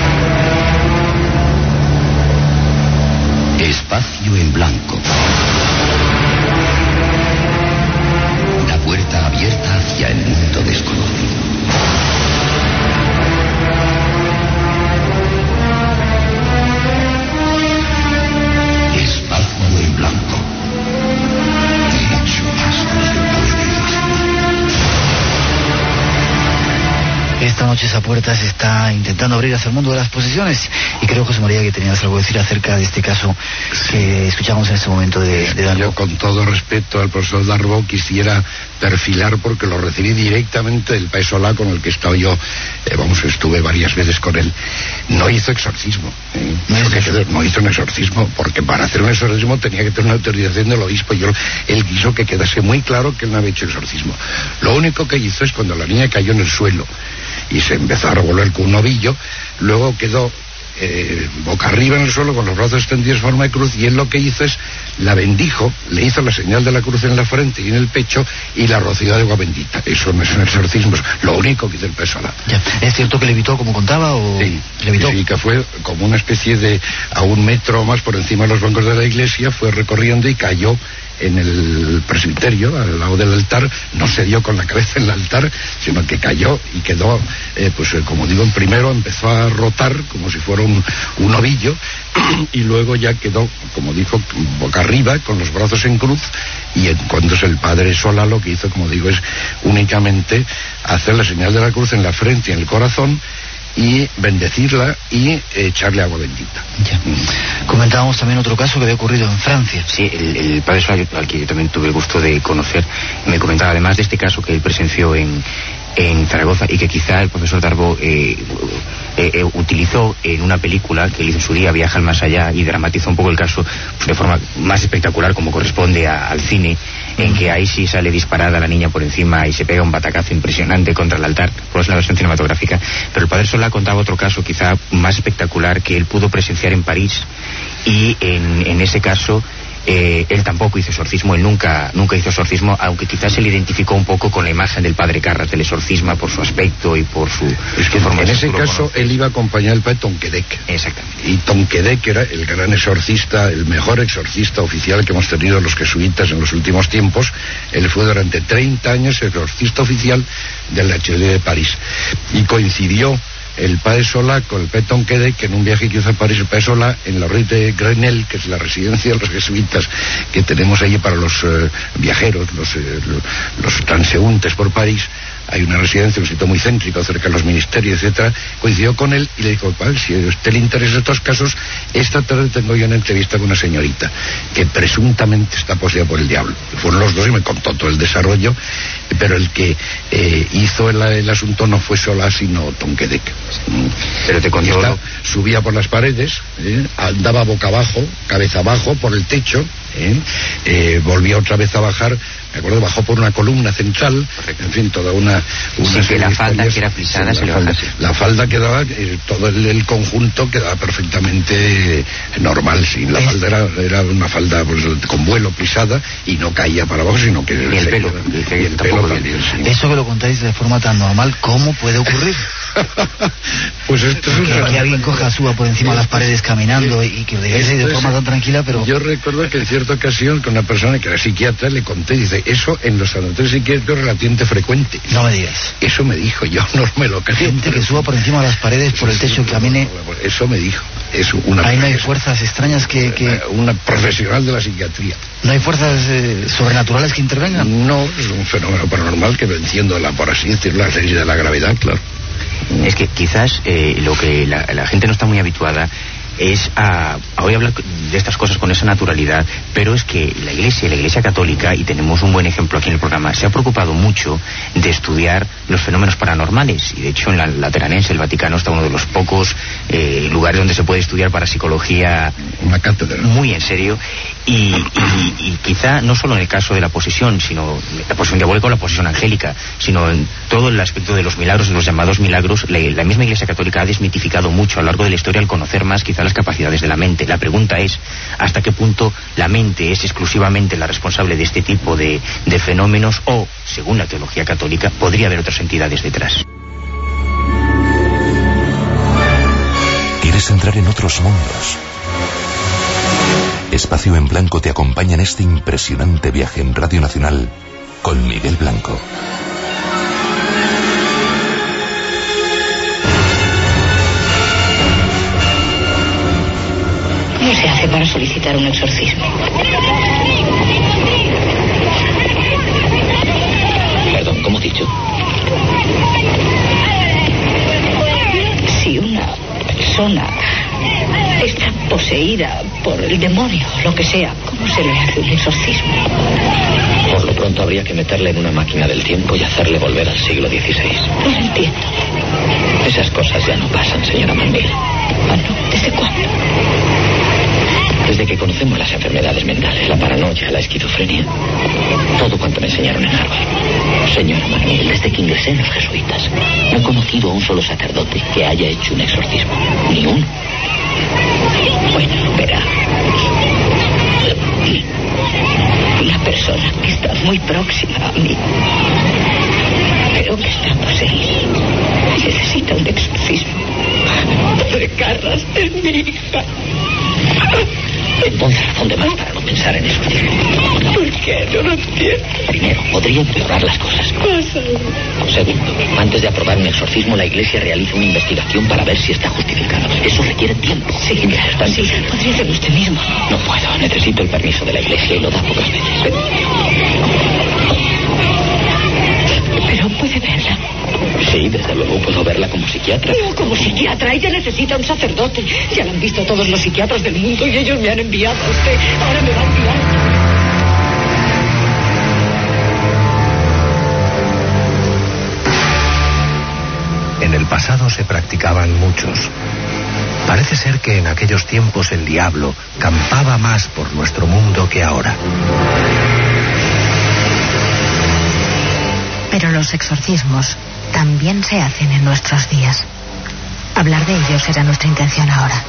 Espacio en blanco. Una puerta abierta hacia el mundo desconocido. Espacio en blanco. Mucho más no se puede imaginar. Esta noche esa puerta se está intentando abrir hacia el mundo de las posesiones, y creo, José María, que tenías algo que decir acerca de este caso que escuchamos en este momento de Darbo. Yo, con todo respeto al profesor Darbo, quisiera perfilar, porque lo recibí directamente del Paez Solà, con el que he estado yo, estuve varias veces con él. No hizo exorcismo, no hizo un exorcismo, porque para hacer un exorcismo tenía que tener una autorización del obispo, y él quiso que quedase muy claro que él no había hecho exorcismo. Lo único que hizo es, cuando la niña cayó en el suelo y se empezó a revolver con un ovillo, luego quedó boca arriba en el suelo con los brazos extendidos en forma de cruz, y él lo que hizo es la bendijo, le hizo la señal de la cruz en la frente y en el pecho, y la roció de agua bendita. Eso no es un exorcismo, es lo único que hizo el Paez Solà. ¿Es cierto que levitó, como contaba, o sí, levitó? Sí, que fue como una especie de, a 1 metro o más por encima de los bancos de la iglesia, fue recorriendo y cayó en el presbiterio, al lado del altar. No se dio con la cabeza en el altar, sino que cayó y quedó, como digo, primero empezó a rotar como si fuera un ovillo, y luego ya quedó, como dijo, boca arriba, con los brazos en cruz, y entonces el padre Solà lo que hizo, como digo, es únicamente hacer la señal de la cruz en la frente y en el corazón, y bendecirla y echarle agua bendita. Ya. Comentábamos también otro caso que había ocurrido en Francia. Sí, el padre Solà, al que yo también tuve el gusto de conocer, me comentaba, además de este caso que él presenció en Zaragoza, y que quizá el profesor Darbo utilizó en una película que él hizo en su día, Viaja al más allá, y dramatizó un poco el caso de forma más espectacular, como corresponde al cine, en que ahí sí sale disparada la niña por encima y se pega un batacazo impresionante contra el altar. Por eso es la versión cinematográfica. Pero el padre Solà contaba otro caso quizá más espectacular que él pudo presenciar en París, y en ese caso él tampoco hizo exorcismo, él nunca hizo exorcismo, aunque quizás se le identificó un poco con la imagen del padre Carras del exorcisma por su aspecto y por su forma. En ese caso él iba acompañado del padre Tonquédec. Exactamente. Y Tonquédec era el gran exorcista, el mejor exorcista oficial que hemos tenido los jesuitas en los últimos tiempos. Él fue durante 30 años el exorcista oficial de la Archidiócesis de París, y coincidió el Paez Solà con el padre Tonquédec, que en un viaje que hizo a París el Paez Solà, en la Rue de Grenelle, que es la residencia de los jesuitas que tenemos allí para los viajeros, los transeúntes por París. Hay una residencia, un sitio muy céntrico, cerca de los ministerios, etcétera. Coincidió con él y le dijo: padre, si a usted le interesan estos casos, esta tarde tengo yo una entrevista con una señorita que presuntamente está poseída por el diablo. Fueron los dos y me contó todo el desarrollo, pero el que hizo el asunto no fue Solà, sino Tonquédec. Pero te contó, subía por las paredes, andaba boca abajo, cabeza abajo, por el techo, volvía otra vez a bajar. Me acuerdo, bajó por una columna central. Correcto. En fin, toda una sí, que la falda que era plisada, se le bajaba. La falda quedaba, todo el conjunto quedaba perfectamente normal. Sí, la falda era una falda con vuelo, plisada, y no caía para abajo, sino que y el pelo, también, sí. Eso que lo contáis de forma tan normal, ¿cómo puede ocurrir? Pues esto es que alguien coja, suba por encima de las paredes caminando, y que lo digáis de forma tan tranquila, pero... Yo recuerdo que en cierta ocasión, con una persona que era psiquiatra, le conté, dice: eso en los sanatorios psiquiátricos es relativamente frecuente. No me digas. Eso me dijo, yo no me lo creo. Gente que suba por encima de las paredes, por el techo, que camine... Eso me dijo. Ahí no hay fuerzas extrañas que... Una profesional de la psiquiatría. ¿No hay fuerzas sobrenaturales que intervengan? No, es un fenómeno paranormal que, venciendo por así decirlo, las leyes de la gravedad, claro. Es que quizás lo que la gente no está muy habituada es a hoy hablar de estas cosas con esa naturalidad, pero es que la Iglesia Católica, y tenemos un buen ejemplo aquí en el programa, se ha preocupado mucho de estudiar los fenómenos paranormales, y de hecho en la Lateranense, el Vaticano, está uno de los pocos lugares donde se puede estudiar parapsicología, una cátedra muy en serio, y quizá no solo en el caso de la posesión, sino la posesión diabólica o la posesión angélica, sino en todo el aspecto de los milagros, de los llamados milagros. La misma Iglesia Católica ha desmitificado mucho a lo largo de la historia al conocer más quizá las capacidades de la mente. La pregunta es hasta qué punto la mente es exclusivamente la responsable de este tipo de fenómenos, o, según la teología católica, podría haber otras entidades detrás. ¿Quieres entrar en otros mundos? Espacio en Blanco te acompaña en este impresionante viaje en Radio Nacional con Miguel Blanco. ¿Cómo se hace para solicitar un exorcismo? Perdón, ¿cómo he dicho? Si una persona está poseída por el demonio, lo que sea, ¿cómo se le hace un exorcismo? Por lo pronto habría que meterle en una máquina del tiempo y hacerle volver al siglo XVI. No lo entiendo. Esas cosas ya no pasan, señora Mandel. ¿Ah, no? ¿Desde cuándo? Desde que conocemos las enfermedades mentales, la paranoia, la esquizofrenia, todo cuanto me enseñaron en Harvard. Señora Magniel, desde que ingresé en los jesuitas, no he conocido a un solo sacerdote que haya hecho un exorcismo. Ni uno. Bueno, verá. Una persona que está muy próxima a mí, creo que está poseída. Necesita un exorcismo. Padre Carras es mi hija. Entonces, ¿dónde más para no pensar en exorcismo? ¿Por qué? No lo entiendo. Primero, podría empeorar las cosas. Segundo, antes de aprobar un exorcismo, la Iglesia realiza una investigación para ver si está justificado. Eso requiere tiempo. Sí, claro. Sí, podría hacerlo usted mismo. No puedo. Necesito el permiso de la Iglesia y lo da pocas veces. Pero puede verla. Sí, desde luego puedo verla como psiquiatra. No, como psiquiatra. Ella necesita un sacerdote. Ya la han visto todos los psiquiatras del mundo y ellos me han enviado a usted. Ahora me va a enviar. En el pasado se practicaban muchos. Parece ser que en aquellos tiempos el diablo campaba más por nuestro mundo que ahora. Pero los exorcismos también se hacen en nuestros días. Hablar de ellos era nuestra intención ahora.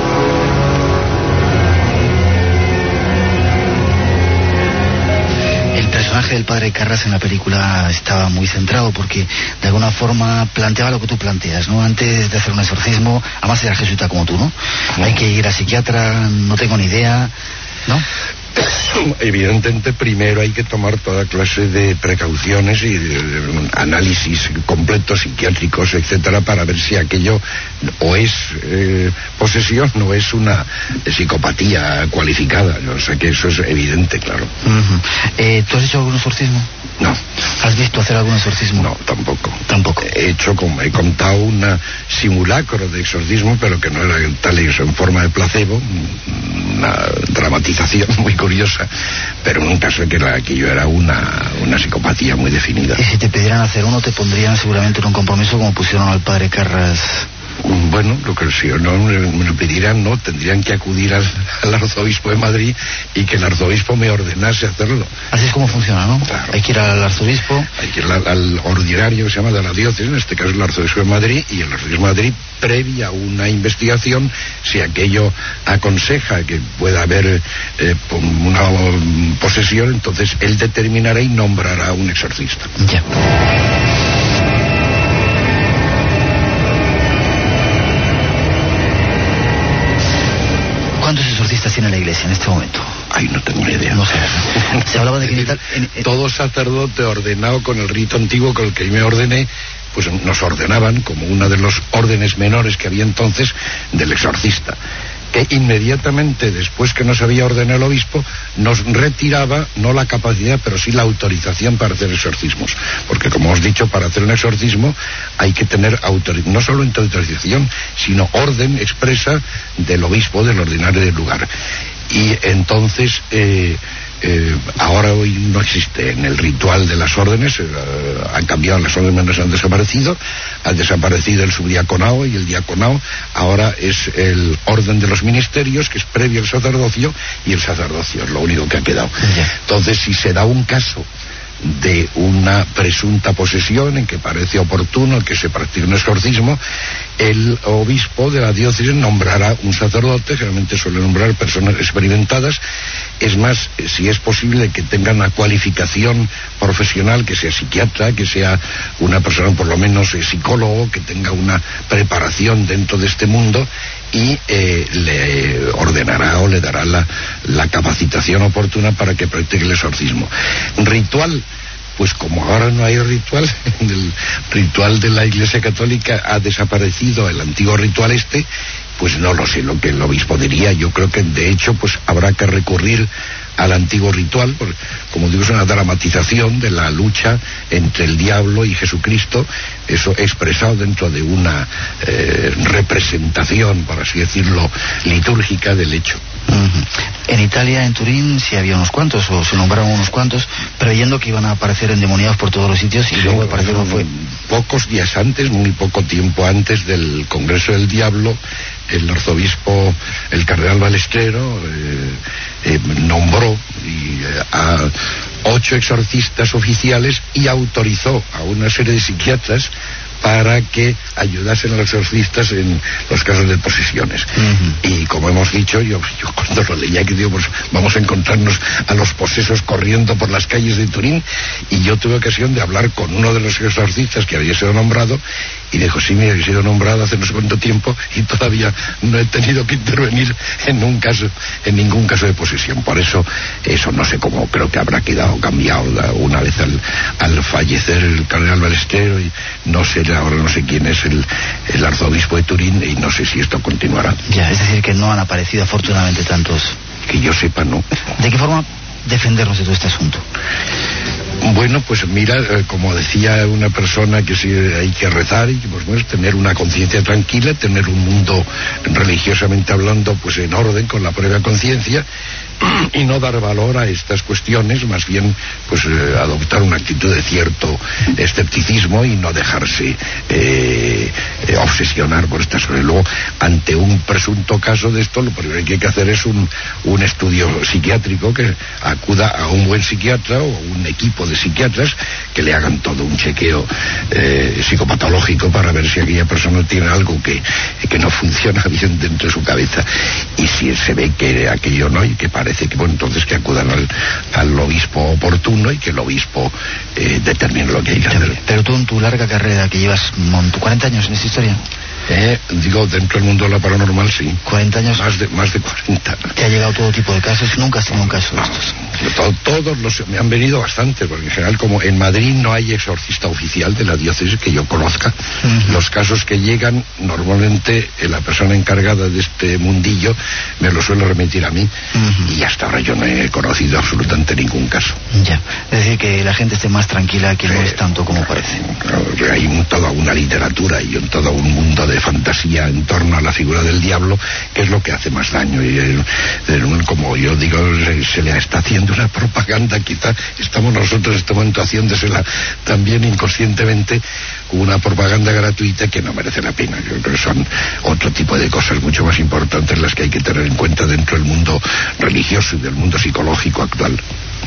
El personaje del padre Carras en la película estaba muy centrado porque de alguna forma planteaba lo que tú planteas, ¿no? Antes de hacer un exorcismo, además era jesuita como tú, ¿no? Hay que ir a psiquiatra, no tengo ni idea, ¿no? Evidentemente primero hay que tomar toda clase de precauciones y análisis completos psiquiátricos, etcétera, para ver si aquello o es posesión o es una psicopatía cualificada. O sea que eso es evidente, claro. ¿Tú has hecho algún exorcismo? No. ¿Has visto hacer algún exorcismo? No, tampoco. Tampoco. He hecho, como he contado, un simulacro de exorcismo, pero que no era tal en forma de placebo, una dramatización muy curiosa, pero en un caso en que aquello era una psicopatía muy definida. Y si te pidieran hacer uno, te pondrían seguramente en un compromiso como pusieron al padre Carras. Bueno, lo que si no me lo pidieran, no, tendrían que acudir al arzobispo de Madrid y que el arzobispo me ordenase hacerlo. Así es como funciona, ¿no? Claro. Hay que ir al arzobispo. Hay que ir al ordinario que se llama de la diócesis, en este caso el arzobispo de Madrid, y el arzobispo de Madrid, previa una investigación, si aquello aconseja que pueda haber una posesión, entonces él determinará y nombrará un exorcista. Ya. ¿Cuántos exorcistas tiene la iglesia en este momento? Ay, no tengo ni idea. No sé. Se hablaba de que todo sacerdote ordenado con el rito antiguo con el que me ordené, pues nos ordenaban como una de los órdenes menores que había entonces del exorcista, que inmediatamente después que nos había ordenado el obispo nos retiraba no la capacidad pero sí la autorización para hacer exorcismos, porque como os he dicho, para hacer un exorcismo hay que tener no solo autorización sino orden expresa del obispo, del ordinario del lugar. Y entonces ahora hoy no existe en el ritual de las órdenes, han cambiado, las órdenes han desaparecido el subdiaconado y el diaconado, ahora es el orden de los ministerios, que es previo al sacerdocio, y el sacerdocio es lo único que ha quedado. Entonces, si se da un caso de una presunta posesión en que parece oportuno que se practique un exorcismo, el obispo de la diócesis nombrará un sacerdote, generalmente suele nombrar personas experimentadas, es más, si es posible que tengan una cualificación profesional, que sea psiquiatra, que sea una persona por lo menos psicólogo, que tenga una preparación dentro de este mundo, y le ordenará o le dará la capacitación oportuna para que practique el exorcismo. Ritual, pues como ahora no hay ritual, el ritual de la Iglesia Católica ha desaparecido, el antiguo ritual pues no lo sé lo que el obispo diría. Yo creo que de hecho pues habrá que recurrir al antiguo ritual, porque, como digo, es una dramatización de la lucha entre el diablo y Jesucristo, eso expresado dentro de una representación, por así decirlo, litúrgica del hecho. En Italia, en Turín, sí había unos cuantos, o se nombraron unos cuantos, preveyendo que iban a aparecer endemoniados por todos los sitios, y sí, luego parece que fue. Pocos días antes, muy poco tiempo antes del Congreso del Diablo, el arzobispo, el cardenal Balestrero, nombró a 8 exorcistas oficiales y autorizó a una serie de psiquiatras para que ayudasen a los exorcistas en los casos de posesiones. Y como hemos dicho, yo cuando lo leía que digo, pues vamos a encontrarnos a los posesos corriendo por las calles de Turín, y yo tuve ocasión de hablar con uno de los exorcistas que había sido nombrado, y dijo, sí, me había sido nombrado hace no sé cuánto tiempo y todavía no he tenido que intervenir en ningún caso de posesión. Por eso no sé cómo, creo que habrá quedado cambiado una vez al fallecer el cardenal Balestrero, y no sé, ahora no sé quién es el arzobispo de Turín, y no sé si esto continuará. Ya, es decir, que no han aparecido afortunadamente tantos. Que yo sepa, no. ¿De qué forma defendernos de todo este asunto? Bueno, pues mira, como decía una persona, que sí hay que rezar y pues bueno, tener una conciencia tranquila, tener un mundo religiosamente hablando pues en orden, con la propia conciencia, y no dar valor a estas cuestiones, más bien pues adoptar una actitud de cierto escepticismo y no dejarse obsesionar por estas cosas. Luego, ante un presunto caso de esto, lo primero que hay que hacer es un estudio psiquiátrico, que acuda a un buen psiquiatra o un equipo de psiquiatras que le hagan todo un chequeo psicopatológico para ver si aquella persona tiene algo que no funciona bien dentro de su cabeza, y si se ve que aquello no, y que parece que, bueno, entonces que acudan al obispo oportuno y que el obispo determine lo que hay que hacer. Pero tú, en tu larga carrera, que llevas 40 años en esta historia, digo, dentro del mundo de la paranormal, sí. 40 años. Más de 40. ¿Te ha llegado todo tipo de casos? ¿Nunca has tenido un caso de estos? Todos me han venido bastantes, porque en general, como en Madrid no hay exorcista oficial de la diócesis que yo conozca, los casos que llegan, normalmente la persona encargada de este mundillo me lo suele remitir a mí, y hasta ahora yo no he conocido absolutamente ningún caso. Ya, es decir, que la gente esté más tranquila, que no es tanto como parece. Hay toda una literatura y todo un mundo de fantasía en torno a la figura del diablo, que es lo que hace más daño, y como yo digo, se le está haciendo una propaganda, quizá estamos nosotros en este momento haciéndosela también inconscientemente, una propaganda gratuita que no merece la pena. Yo creo que son otro tipo de cosas mucho más importantes las que hay que tener en cuenta dentro del mundo religioso y del mundo psicológico actual.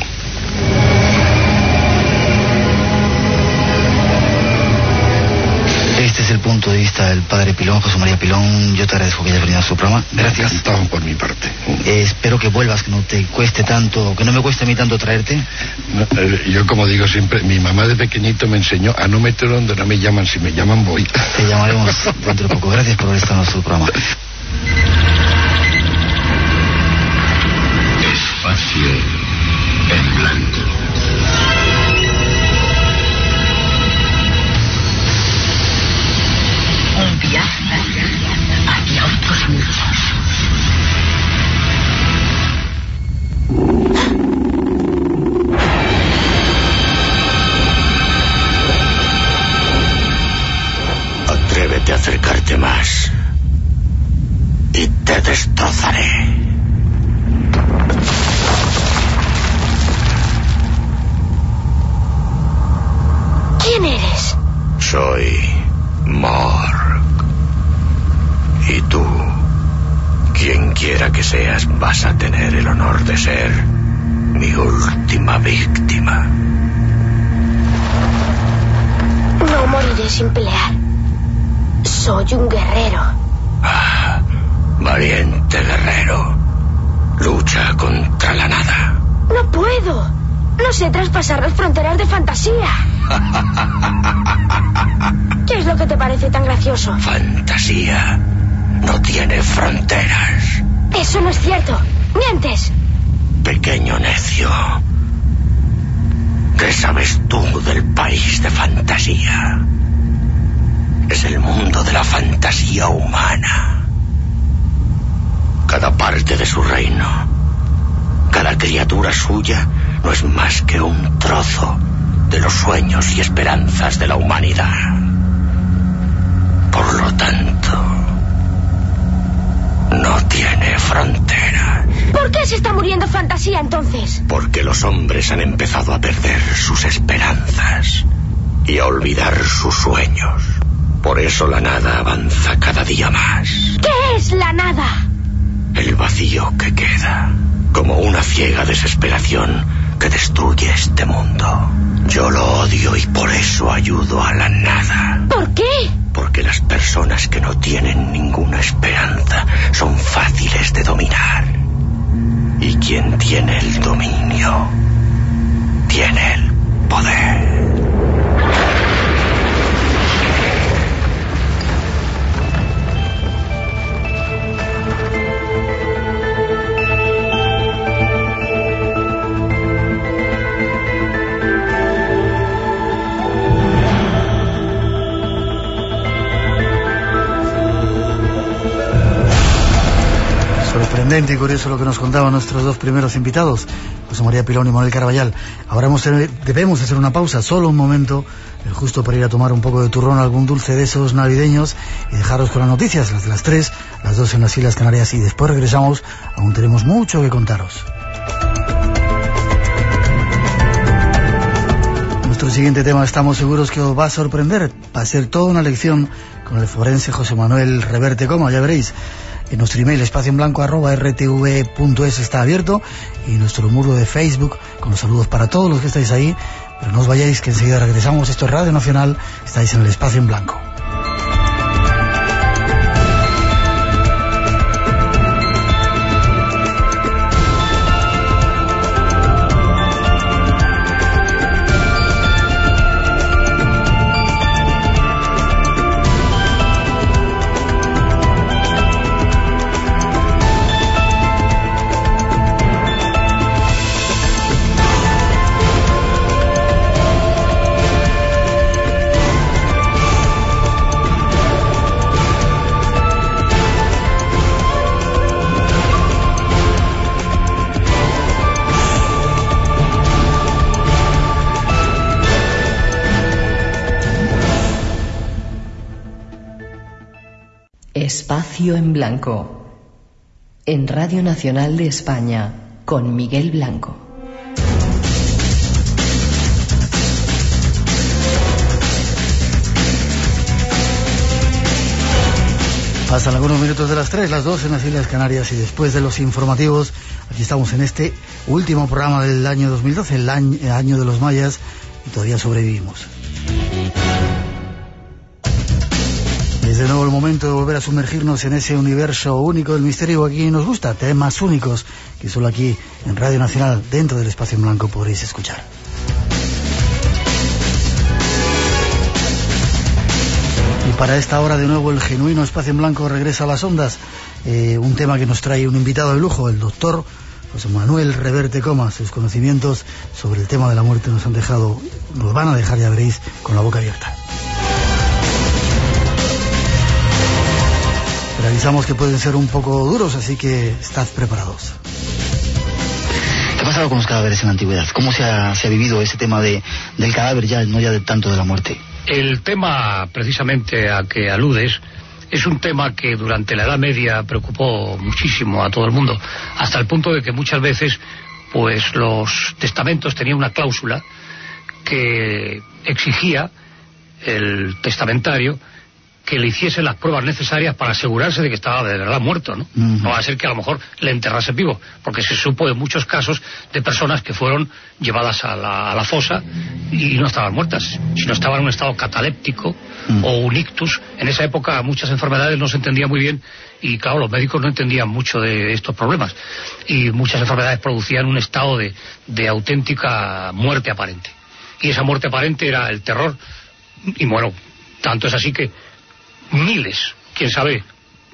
Este es el punto de vista del padre Pilón, José María Pilón. Yo te agradezco que hayas venido a su programa. Gracias. Encantado por mi parte. Espero que vuelvas, que no te cueste tanto, que no me cueste a mí tanto traerte. No, yo, como digo siempre, mi mamá de pequeñito me enseñó a no meter donde no me llaman, si me llaman voy. Te llamaremos dentro de poco. Gracias por haber estado en nuestro programa. Espacio en blanco. Un viaje hacia otros mundos. Atrévete a acercarte más y te destrozaré. ¿Quién eres? Soy Mork. Y tú, quien quiera que seas, vas a tener el honor de ser mi última víctima. No moriré sin pelear. Soy un guerrero. Ah, valiente guerrero. Lucha contra la nada. No puedo. No sé traspasar las fronteras de fantasía. ¿Qué es lo que te parece tan gracioso? Fantasía. no tiene fronteras. Eso no es cierto. ¡Mientes! Pequeño necio. ¿Qué sabes tú del país de fantasía? Es el mundo de la fantasía humana. Cada parte de su reino, cada criatura suya, no es más que un trozo de los sueños y esperanzas de la humanidad. Por lo tanto, no tiene fronteras. ¿Por qué se está muriendo fantasía entonces? Porque los hombres han empezado a perder sus esperanzas y a olvidar sus sueños. Por eso la nada avanza cada día más. ¿Qué es la nada? El vacío que queda, como una ciega desesperación que destruye este mundo. Yo lo odio y por eso ayudo a la nada. ¿Por qué? Porque las personas que no tienen ninguna esperanza son fáciles de dominar. Y quien tiene el dominio, tiene el poder. Sorprendente y curioso lo que nos contaban nuestros dos primeros invitados, José María Pilón y Manuel Carvallal. Ahora debemos hacer una pausa, solo un momento, justo para ir a tomar un poco de turrón, algún dulce de esos navideños, y dejaros con las noticias, las de las 3, las 2 en las Islas Canarias, y después regresamos. Aún tenemos mucho que contaros. Nuestro siguiente tema, estamos seguros que os va a sorprender. Va a ser toda una lección con el forense José Manuel Reverte Coma, ya veréis. En nuestro email espacioenblanco@rtv.es está abierto, y nuestro muro de Facebook con los saludos para todos los que estáis ahí. Pero no os vayáis, que enseguida regresamos. Esto es Radio Nacional, estáis en el Espacio en Blanco. Espacio en Blanco, en Radio Nacional de España, con Miguel Blanco. Pasan algunos minutos de las 3, las 2 en las Islas Canarias, y después de los informativos, aquí estamos en este último programa del año 2012, el año de los mayas, y todavía sobrevivimos. Es de nuevo el momento de volver a sumergirnos en ese universo único del misterio que aquí nos gusta, temas únicos que solo aquí en Radio Nacional, dentro del Espacio en Blanco, podréis escuchar. Y para esta hora de nuevo el genuino Espacio en Blanco regresa a las ondas, un tema que nos trae un invitado de lujo, el doctor José Manuel Reverte Coma. Sus conocimientos sobre el tema de la muerte nos van a dejar, ya veréis, con la boca abierta. Pero avisamos que pueden ser un poco duros, así que estad preparados. ¿Qué ha pasado con los cadáveres en la antigüedad? ¿Cómo se ha vivido ese tema del cadáver, ya no ya tanto de la muerte? El tema precisamente a que aludes es un tema que durante la Edad Media preocupó muchísimo a todo el mundo, hasta el punto de que muchas veces pues los testamentos tenían una cláusula que exigía el testamentario que le hiciese las pruebas necesarias para asegurarse de que estaba de verdad muerto, ¿no? No va a ser que a lo mejor le enterrase vivo, porque se supo de muchos casos de personas que fueron llevadas a la fosa y no estaban muertas, sino estaban en un estado cataléptico o un ictus. En esa época muchas enfermedades no se entendían muy bien y claro, los médicos no entendían mucho de estos problemas, y muchas enfermedades producían un estado de auténtica muerte aparente, y esa muerte aparente era el terror. Y bueno, tanto es así que miles, quién sabe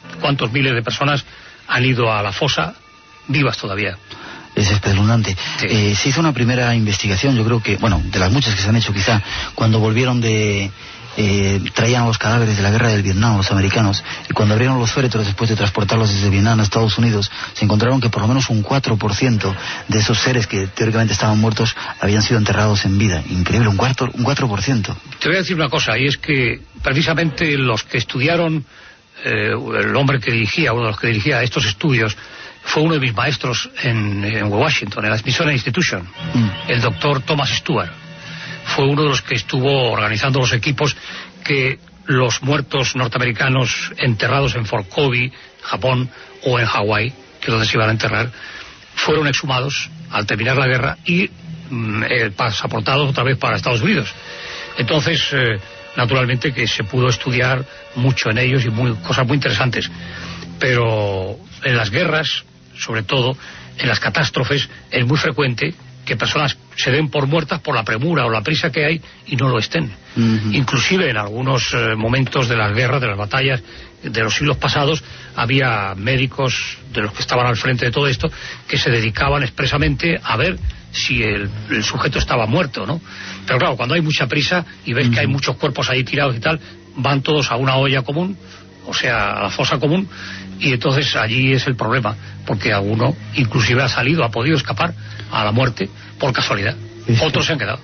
cuántos miles de personas han ido a la fosa vivas todavía. Es espeluznante. Sí. Se hizo una primera investigación, yo creo que, bueno, de las muchas que se han hecho quizá, cuando volvieron traían los cadáveres de la guerra del Vietnam, los americanos, y cuando abrieron los féretros después de transportarlos desde Vietnam a Estados Unidos, se encontraron que por lo menos un 4% de esos seres que teóricamente estaban muertos habían sido enterrados en vida. Increíble, un 4%. Te voy a decir una cosa, y es que precisamente los que estudiaron, el hombre que dirigía, uno de los que dirigía estos estudios, fue uno de mis maestros en Washington, en la Smithsonian Institution, el doctor Thomas Stewart. Fue uno de los que estuvo organizando los equipos que los muertos norteamericanos enterrados en Fort Kobe, Japón, o en Hawái, que es donde se iban a enterrar, fueron exhumados al terminar la guerra y pasaportados otra vez para Estados Unidos. Entonces, naturalmente que se pudo estudiar mucho en ellos y cosas muy interesantes. Pero en las guerras, sobre todo, en las catástrofes, es muy frecuente que personas se den por muertas por la premura o la prisa que hay y no lo estén. Inclusive en algunos momentos de las guerras, de las batallas de los siglos pasados, había médicos de los que estaban al frente de todo esto que se dedicaban expresamente a ver si el sujeto estaba muerto, ¿no? Pero claro, cuando hay mucha prisa y ves que hay muchos cuerpos ahí tirados y tal, van todos a una olla común, o sea, a la fosa común, y entonces allí es el problema, porque alguno inclusive ha salido, ha podido escapar a la muerte por casualidad. Otros se han quedado.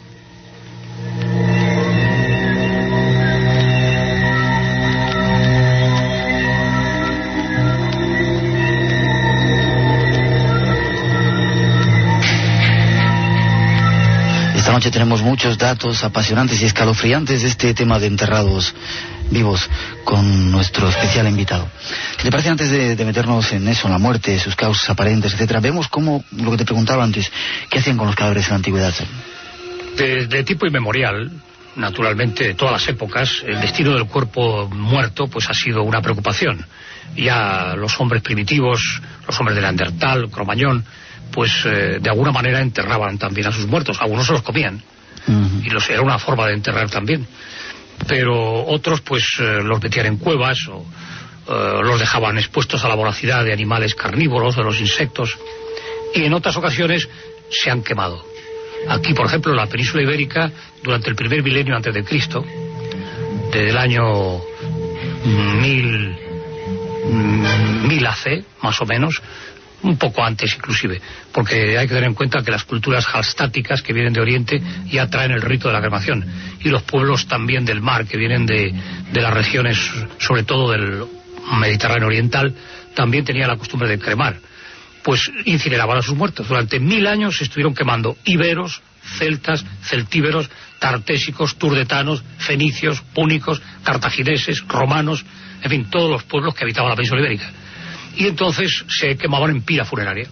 Esta noche tenemos muchos datos apasionantes y escalofriantes de este tema de enterrados vivos con nuestro especial invitado. ¿Qué te parece, antes de meternos en eso, en la muerte, sus causas aparentes, etcétera? Vemos cómo, lo que te preguntaba antes, ¿qué hacían con los cadáveres en la antigüedad? De tipo inmemorial, naturalmente, de todas las épocas, el destino del cuerpo muerto pues ha sido una preocupación. Ya los hombres primitivos, los hombres de Neandertal, Cromañón, pues de alguna manera enterraban también a sus muertos. Algunos se los comían, y era una forma de enterrar también. Pero otros pues los metían en cuevas o los dejaban expuestos a la voracidad de animales carnívoros, de los insectos, y en otras ocasiones se han quemado. Aquí, por ejemplo, en la península ibérica, durante el primer milenio antes de Cristo, desde el año 1000 AC, más o menos, un poco antes inclusive, porque hay que tener en cuenta que las culturas halstáticas que vienen de Oriente ya traen el rito de la cremación, y los pueblos también del mar, que vienen de las regiones, sobre todo del Mediterráneo oriental, también tenían la costumbre de cremar. Pues incineraban a sus muertos. Durante 1000 años se estuvieron quemando íberos, celtas, celtíberos, tartésicos, turdetanos, fenicios, púnicos, cartagineses, romanos, en fin, todos los pueblos que habitaban la península ibérica. Y entonces se quemaban en pira funeraria.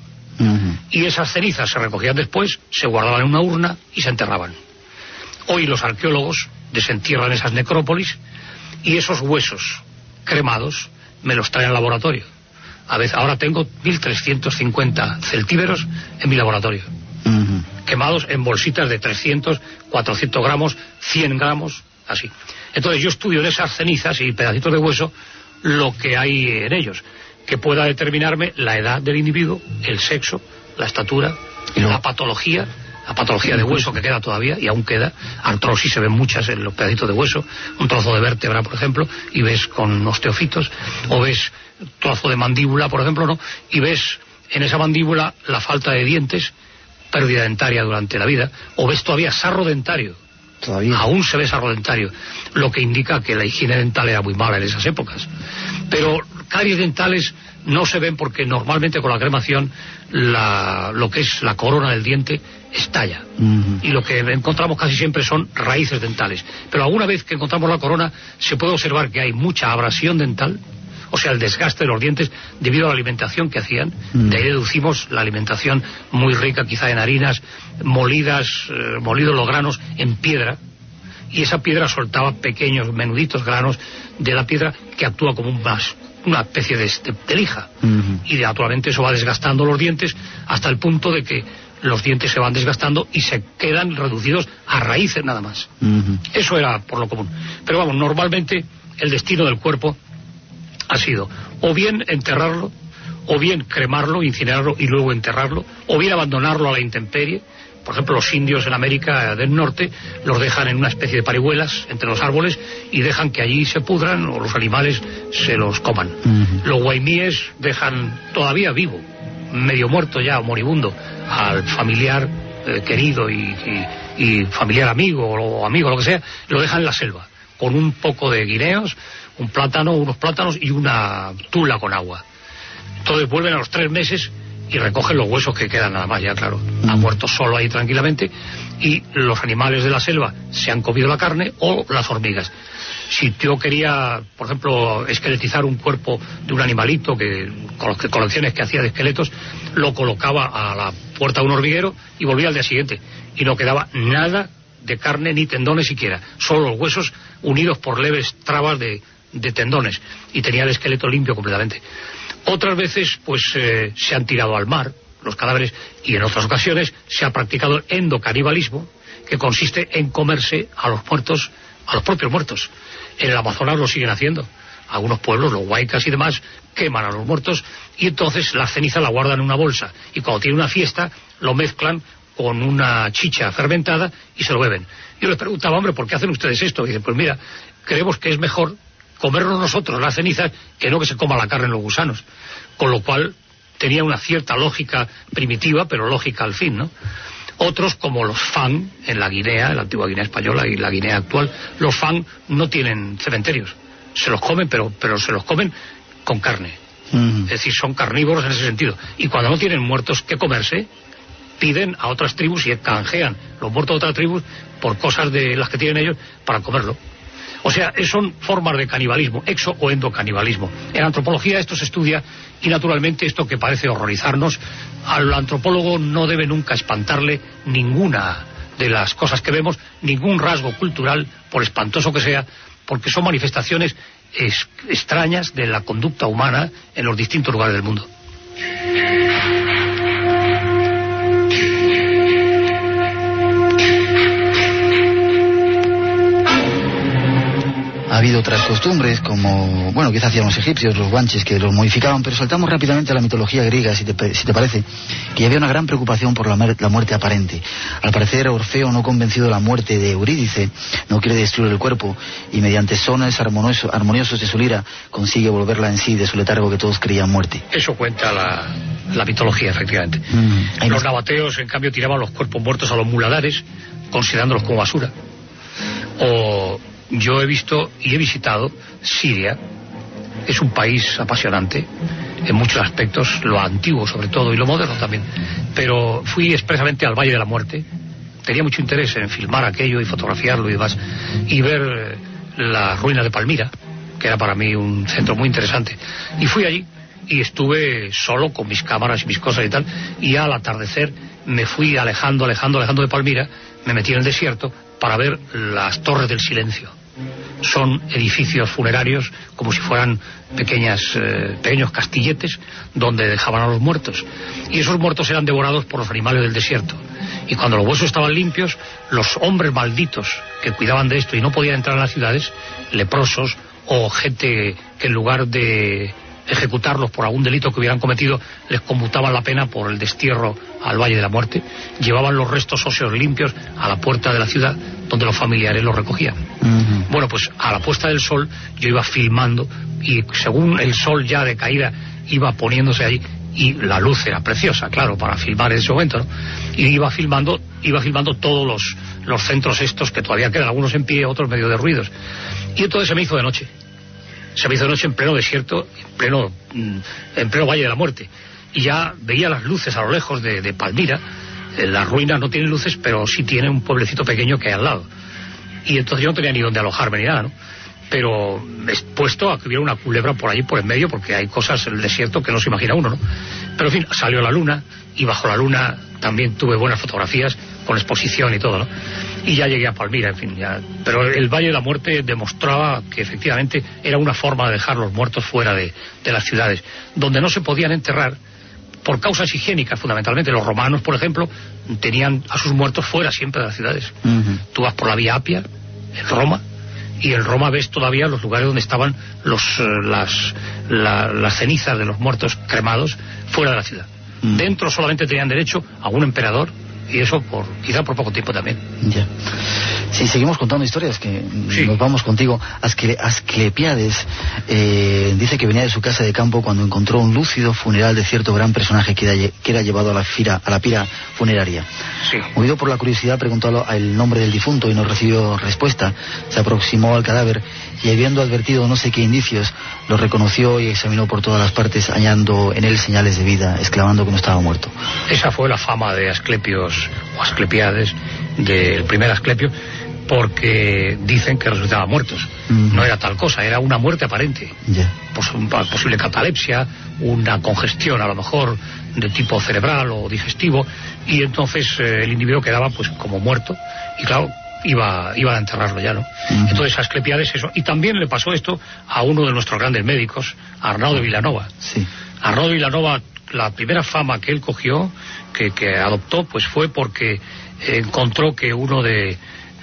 Y esas cenizas se recogían después, se guardaban en una urna y se enterraban. Hoy los arqueólogos desentierran esas necrópolis y esos huesos cremados me los traen al laboratorio. Ahora tengo 1.350 celtíberos en mi laboratorio, quemados en bolsitas de 300, 400 gramos, 100 gramos, así. Entonces yo estudio en esas cenizas y pedacitos de hueso lo que hay en ellos, que pueda determinarme la edad del individuo, el sexo, la estatura, la patología de hueso que queda todavía, y aún queda. Artrosis se ven muchas en los pedacitos de hueso, un trozo de vértebra, por ejemplo, y ves con osteofitos, o ves trozo de mandíbula, por ejemplo, ¿no? Y ves en esa mandíbula la falta de dientes, pérdida dentaria durante la vida, o ves todavía sarro dentario. Todavía. Aún se ve sarro dentario, lo que indica que la higiene dental era muy mala en esas épocas. Pero caries dentales no se ven porque normalmente con la cremación lo que es la corona del diente estalla. Y lo que encontramos casi siempre son raíces dentales. Pero alguna vez que encontramos la corona se puede observar que hay mucha abrasión dental, o sea, el desgaste de los dientes debido a la alimentación que hacían. De ahí deducimos la alimentación muy rica quizá en harinas molidos los granos en piedra, y esa piedra soltaba pequeños menuditos granos de la piedra que actúa como una especie de lija. Y naturalmente eso va desgastando los dientes hasta el punto de que los dientes se van desgastando y se quedan reducidos a raíces nada más. Eso era por lo común. Pero vamos, normalmente el destino del cuerpo ha sido o bien enterrarlo, o bien cremarlo, incinerarlo y luego enterrarlo, o bien abandonarlo a la intemperie. Por ejemplo, los indios en América del Norte los dejan en una especie de parihuelas entre los árboles y dejan que allí se pudran o los animales se los coman. Los guaimíes dejan todavía vivo, medio muerto ya, moribundo, al familiar querido y familiar amigo o amigo, lo que sea, lo dejan en la selva, con un poco de guineos, un plátano, unos plátanos y una tula con agua. Entonces vuelven a los 3 meses y recogen los huesos que quedan nada más, ya claro. Han muerto solo ahí tranquilamente y los animales de la selva se han comido la carne o las hormigas. Si yo quería, por ejemplo, esqueletizar un cuerpo de un animalito, con las colecciones que hacía de esqueletos, lo colocaba a la puerta de un hormiguero y volvía al día siguiente. Y no quedaba nada de carne ni tendones siquiera, solo los huesos unidos por leves trabas de tendones. Y tenía el esqueleto limpio completamente. Otras veces, pues, se han tirado al mar los cadáveres y en otras ocasiones se ha practicado el endocanibalismo, que consiste en comerse a los muertos, a los propios muertos. En el Amazonas lo siguen haciendo. Algunos pueblos, los huaycas y demás, queman a los muertos y entonces la ceniza la guardan en una bolsa y cuando tienen una fiesta lo mezclan con una chicha fermentada y se lo beben. Yo les preguntaba, hombre, ¿por qué hacen ustedes esto? Y dicen, pues mira, creemos que es mejor comernos nosotros las cenizas que no que se coma la carne en los gusanos, con lo cual tenía una cierta lógica primitiva, pero lógica al fin, ¿no? Otros, como los Fang en la Guinea, en la antigua Guinea española y la Guinea actual, los Fang no tienen cementerios, se los comen, pero se los comen con carne, es decir, son carnívoros en ese sentido, y cuando no tienen muertos que comerse, piden a otras tribus y canjean los muertos de otras tribus por cosas de las que tienen ellos para comerlo. O sea, son formas de canibalismo, exo o endocanibalismo. En antropología esto se estudia y naturalmente esto que parece horrorizarnos, al antropólogo no debe nunca espantarle ninguna de las cosas que vemos, ningún rasgo cultural, por espantoso que sea, porque son manifestaciones extrañas de la conducta humana en los distintos lugares del mundo. Ha habido otras costumbres, como, bueno, quizás hacían los egipcios, los guanches, que los modificaban, pero saltamos rápidamente a la mitología griega, si te parece, que había una gran preocupación por la muerte aparente. Al parecer, Orfeo, no convencido de la muerte de Eurídice, no quiere destruir el cuerpo, y mediante sones armoniosos de su lira, consigue volverla en sí de su letargo que todos creían muerte. Eso cuenta la mitología, efectivamente. Los nabateos, en cambio, tiraban los cuerpos muertos a los muladares, considerándolos como basura. Yo he visto y he visitado Siria. Es un país apasionante en muchos aspectos, lo antiguo sobre todo y lo moderno también, pero fui expresamente al Valle de la Muerte. Tenía mucho interés en filmar aquello y fotografiarlo y demás, y ver las ruinas de Palmira, que era para mí un centro muy interesante, y fui allí y estuve solo con mis cámaras y mis cosas y tal, y al atardecer me fui alejando de Palmira, me metí en el desierto para ver las Torres del Silencio. Son edificios funerarios como si fueran pequeños castilletes donde dejaban a los muertos, y esos muertos eran devorados por los animales del desierto, y cuando los huesos estaban limpios, los hombres malditos que cuidaban de esto y no podían entrar en las ciudades, leprosos o gente que en lugar de ejecutarlos por algún delito que hubieran cometido, les conmutaban la pena por el destierro al Valle de la Muerte, llevaban los restos óseos limpios a la puerta de la ciudad donde los familiares los recogían. Bueno, pues a la puesta del sol yo iba filmando, y según el sol ya de caída iba poniéndose ahí, y la luz era preciosa, claro, para filmar en ese momento, ¿no? Y iba filmando todos los centros estos, que todavía quedan, algunos en pie, otros medio derruidos, y entonces se me hizo de noche en pleno desierto, en pleno Valle de la Muerte, y ya veía las luces a lo lejos de Palmira. Las ruinas no tienen luces, pero sí tiene un pueblecito pequeño que hay al lado, y entonces yo no tenía ni dónde alojarme ni nada, ¿no? Pero expuesto a que hubiera una culebra por allí por en medio, porque hay cosas en el desierto que no se imagina uno, ¿no? Pero en fin, salió la luna, y bajo la luna también tuve buenas fotografías con exposición y todo, ¿no? Y ya llegué a Palmira, en fin, ya. Pero el Valle de la Muerte demostraba que efectivamente era una forma de dejar los muertos fuera de las ciudades, donde no se podían enterrar por causas higiénicas fundamentalmente. Los romanos, por ejemplo, tenían a sus muertos fuera siempre de las ciudades. Tú vas por la Vía Apia en Roma Y en Roma ves todavía los lugares donde estaban las cenizas de los muertos cremados fuera de la ciudad. Dentro solamente tenían derecho a un emperador, y eso quizá por poco tiempo también. Ya. Sí, seguimos contando historias, que nos vamos contigo. Asclepiades dice que venía de su casa de campo cuando encontró un lúcido funeral de cierto gran personaje que era llevado a la pira funeraria. Sí. Movido por la curiosidad, preguntó el nombre del difunto y no recibió respuesta. Se aproximó al cadáver y, habiendo advertido no sé qué indicios, lo reconoció y examinó por todas las partes, hallando en él señales de vida, exclamando que no estaba muerto. Esa fue la fama de Asclepios o Asclepiades, del primer Asclepio, porque dicen que resultaban muertos. No era tal cosa, era una muerte aparente. Pues una posible catalepsia, una congestión a lo mejor de tipo cerebral o digestivo, y entonces el individuo quedaba pues como muerto, y claro, iban a enterrarlo ya, ¿no? Entonces Asclepiades eso. Y también le pasó esto a uno de nuestros grandes médicos, a Arnau de Vilanova. Sí. Arnau de Vilanova, la primera fama que él cogió, que adoptó, pues fue porque encontró que uno de...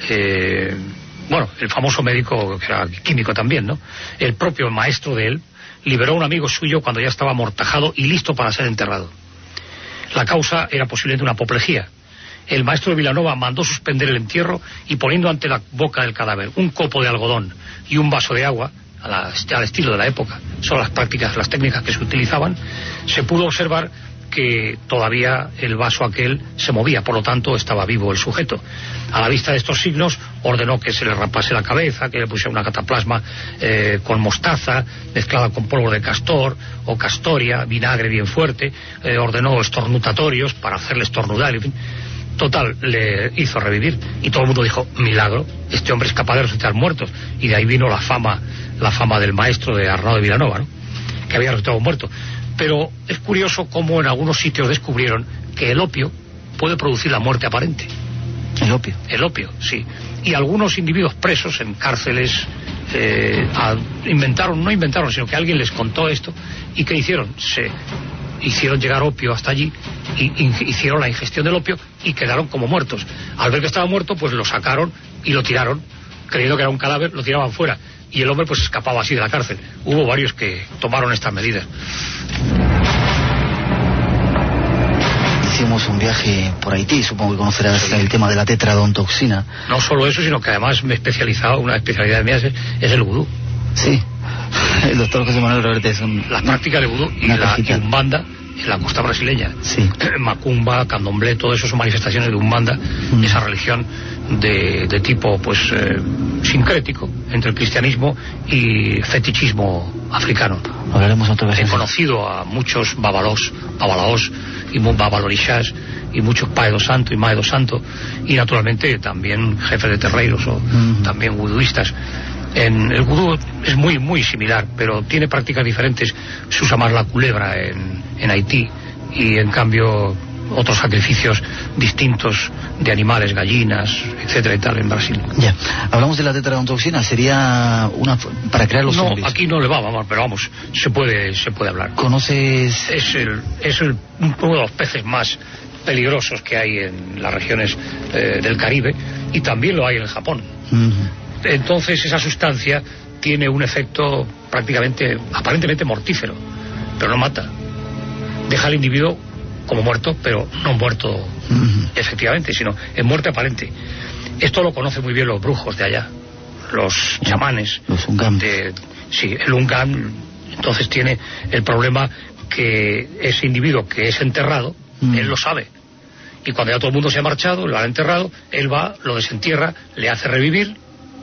el famoso médico, que era químico también, ¿no? El propio maestro de él liberó a un amigo suyo cuando ya estaba amortajado y listo para ser enterrado. La causa era posiblemente una apoplejía. El maestro de Vilanova mandó suspender el entierro y, poniendo ante la boca del cadáver un copo de algodón y un vaso de agua, al estilo de la época, son las técnicas que se utilizaban, se pudo observar que todavía el vaso aquel se movía, por lo tanto estaba vivo el sujeto. A la vista de estos signos ordenó que se le rapase la cabeza, que le pusiera una cataplasma con mostaza mezclada con polvo de castor o castoria, vinagre bien fuerte, ordenó estornutatorios para hacerle estornudar, en fin. Total, le hizo revivir y todo el mundo dijo: milagro, este hombre es capaz de resucitar muertos. Y de ahí vino la fama del maestro de Arnau de Vilanova, ¿no? Que había resucitado muerto. Pero es curioso cómo en algunos sitios descubrieron que el opio puede producir la muerte aparente. ¿El opio? El opio, sí. Y algunos individuos presos en cárceles no inventaron, sino que alguien les contó esto. ¿Y qué hicieron? Se hicieron llegar opio hasta allí, y hicieron la ingestión del opio y quedaron como muertos. Al ver que estaba muerto, pues lo sacaron y lo tiraron, creyendo que era un cadáver, lo tiraban fuera. Y el hombre pues escapaba así de la cárcel. Hubo varios que tomaron estas medidas. Hicimos un viaje por Haití, supongo que conocerás el tema de la tetradontoxina. No solo eso, sino que además me he especializado, una especialidad mía es el vudú. Sí, el doctor José Manuel Reverte es las prácticas de vudú y la umbanda en la costa brasileña. Sí. Macumba, candomblé, todo eso son manifestaciones de umbanda, esa religión de tipo pues sincrético entre el cristianismo y fetichismo africano. Hablaremos otra vez. He conocido a muchos babalaos y babalorixás y muchos Pai do Santo y Mae do Santo, y naturalmente también jefes de terreiros o también vuduistas. El vudú es muy muy similar, pero tiene prácticas diferentes. Se usa más la culebra en Haití, y en cambio otros sacrificios distintos de animales, gallinas, etcétera y tal, en Brasil. Ya, hablamos de la tetradontoxina, sería una para crear los zombies. No, aquí no le vamos, pero vamos, se puede hablar. ¿Conoces? Es uno de los peces más peligrosos que hay en las regiones del Caribe, y también lo hay en Japón. Entonces esa sustancia tiene un efecto aparentemente mortífero, pero no mata. Deja al individuo como muerto, pero no muerto efectivamente, sino en muerte aparente. Esto lo conocen muy bien los brujos de allá, los chamanes. Los Ungam. Sí, el Ungam entonces tiene el problema que ese individuo que es enterrado, él lo sabe. Y cuando ya todo el mundo se ha marchado, lo han enterrado, él va, lo desentierra, le hace revivir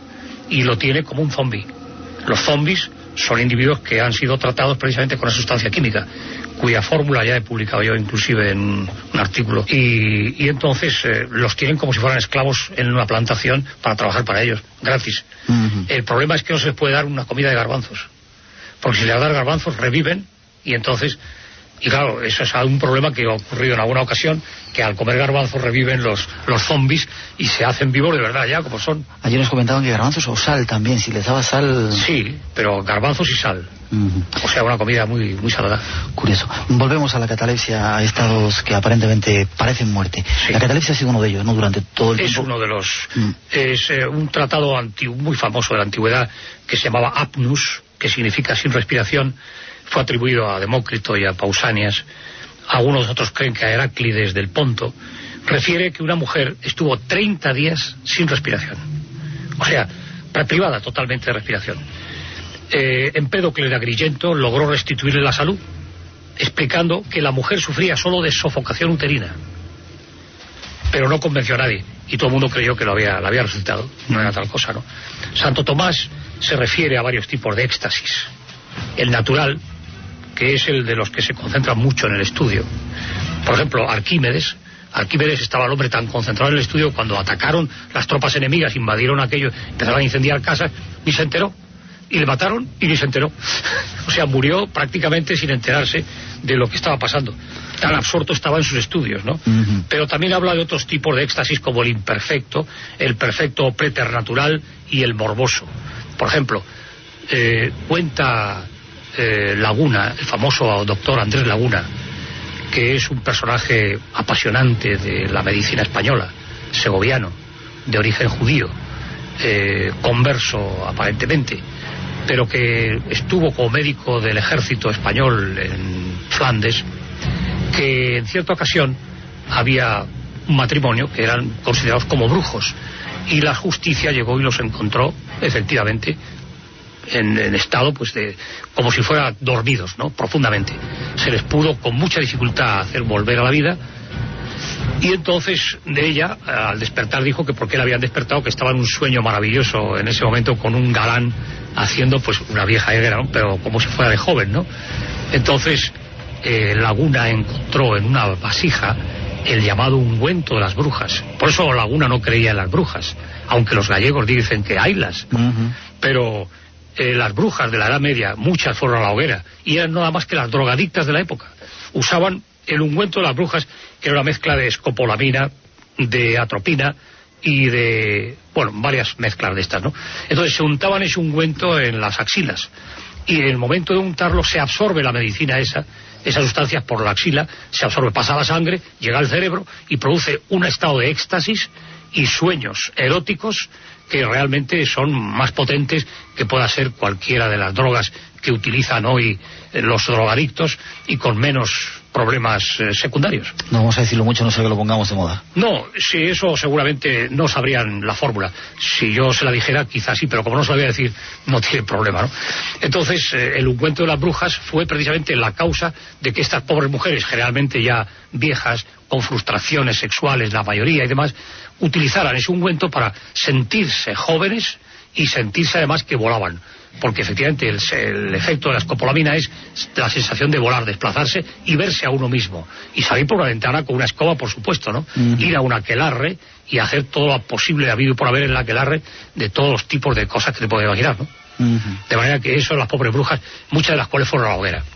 y lo tiene como un zombi. Los zombis son individuos que han sido tratados precisamente con una sustancia química, cuya fórmula ya he publicado yo inclusive en un artículo, y entonces los tienen como si fueran esclavos en una plantación para trabajar para ellos, gratis. El problema es que no se les puede dar una comida de garbanzos, porque si les das garbanzos reviven, y entonces Y claro, eso es un problema que ha ocurrido en alguna ocasión, que al comer garbanzos reviven los zombies y se hacen vivos de verdad ya, como son. Ayer nos comentaban que garbanzos o sal también, si les daba sal... Sí, pero garbanzos y sal. O sea, una comida muy, muy salada. Curioso. Volvemos a la catalepsia, a estados que aparentemente parecen muerte. Sí. La catalepsia ha sido uno de ellos, ¿no? Durante todo el tiempo. Es uno de los... Es un tratado muy famoso de la antigüedad que se llamaba apnus, que significa sin respiración. Fue atribuido a Demócrito y a Pausanias. Algunos otros creen que a Heráclides del Ponto. Refiere que una mujer estuvo 30 días sin respiración. O sea, privada totalmente de respiración. Empédocles de Agrigento logró restituirle la salud, explicando que la mujer sufría solo de sofocación uterina. Pero no convenció a nadie. Y todo el mundo creyó que la había resucitado. No era tal cosa, ¿no? Santo Tomás se refiere a varios tipos de éxtasis. El natural, que es el de los que se concentran mucho en el estudio. Por ejemplo, Arquímedes estaba el hombre tan concentrado en el estudio, cuando atacaron las tropas enemigas, invadieron aquello, empezaron a incendiar casas, ni se enteró. Y le mataron y ni se enteró. O sea, murió prácticamente sin enterarse de lo que estaba pasando. Tan absorto estaba en sus estudios, ¿no? Pero también habla de otros tipos de éxtasis, como el imperfecto, el perfecto preternatural y el morboso. Por ejemplo, cuenta Laguna, el famoso doctor Andrés Laguna, que es un personaje apasionante de la medicina española, segoviano, de origen judío, converso aparentemente, pero que estuvo como médico del ejército español en Flandes, que en cierta ocasión había un matrimonio que eran considerados como brujos, y la justicia llegó y los encontró efectivamente en estado pues como si fueran dormidos, ¿no? Profundamente. Se les pudo con mucha dificultad hacer volver a la vida, y entonces de ella, al despertar, dijo que porque la habían despertado, que estaba en un sueño maravilloso en ese momento con un galán haciendo pues una vieja higuera, ¿no? Pero como si fuera de joven, ¿no? Entonces Laguna encontró en una vasija el llamado ungüento de las brujas. Por eso Laguna no creía en las brujas, aunque los gallegos dicen que haylas. Pero las brujas de la Edad Media, muchas fueron a la hoguera, y eran nada más que las drogadictas de la época. Usaban el ungüento de las brujas, que era una mezcla de escopolamina, de atropina y de, bueno, varias mezclas de estas, ¿no? Entonces se untaban ese ungüento en las axilas, y en el momento de untarlo se absorbe la medicina esa sustancia por la axila, se absorbe, pasa a la sangre, llega al cerebro y produce un estado de éxtasis y sueños eróticos que realmente son más potentes que pueda ser cualquiera de las drogas que utilizan hoy los drogadictos, y con menos problemas secundarios. No vamos a decirlo mucho, no sé que lo pongamos de moda. No, si eso seguramente no sabrían la fórmula. Si yo se la dijera, quizás sí, pero como no se la voy a decir, no tiene problema, ¿no? Entonces, el ungüento de las brujas fue precisamente la causa de que estas pobres mujeres, generalmente ya viejas, con frustraciones sexuales, la mayoría y demás, utilizaran ese ungüento para sentirse jóvenes y sentirse además que volaban. Porque efectivamente el efecto de la escopolamina es la sensación de volar, desplazarse y verse a uno mismo. Y salir por una ventana con una escoba, por supuesto, ¿no? Ir a un aquelarre y hacer todo lo posible habido por haber en el aquelarre, de todos los tipos de cosas que te puedes imaginar, ¿no? De manera que eso, las pobres brujas, muchas de las cuales fueron a la hoguera.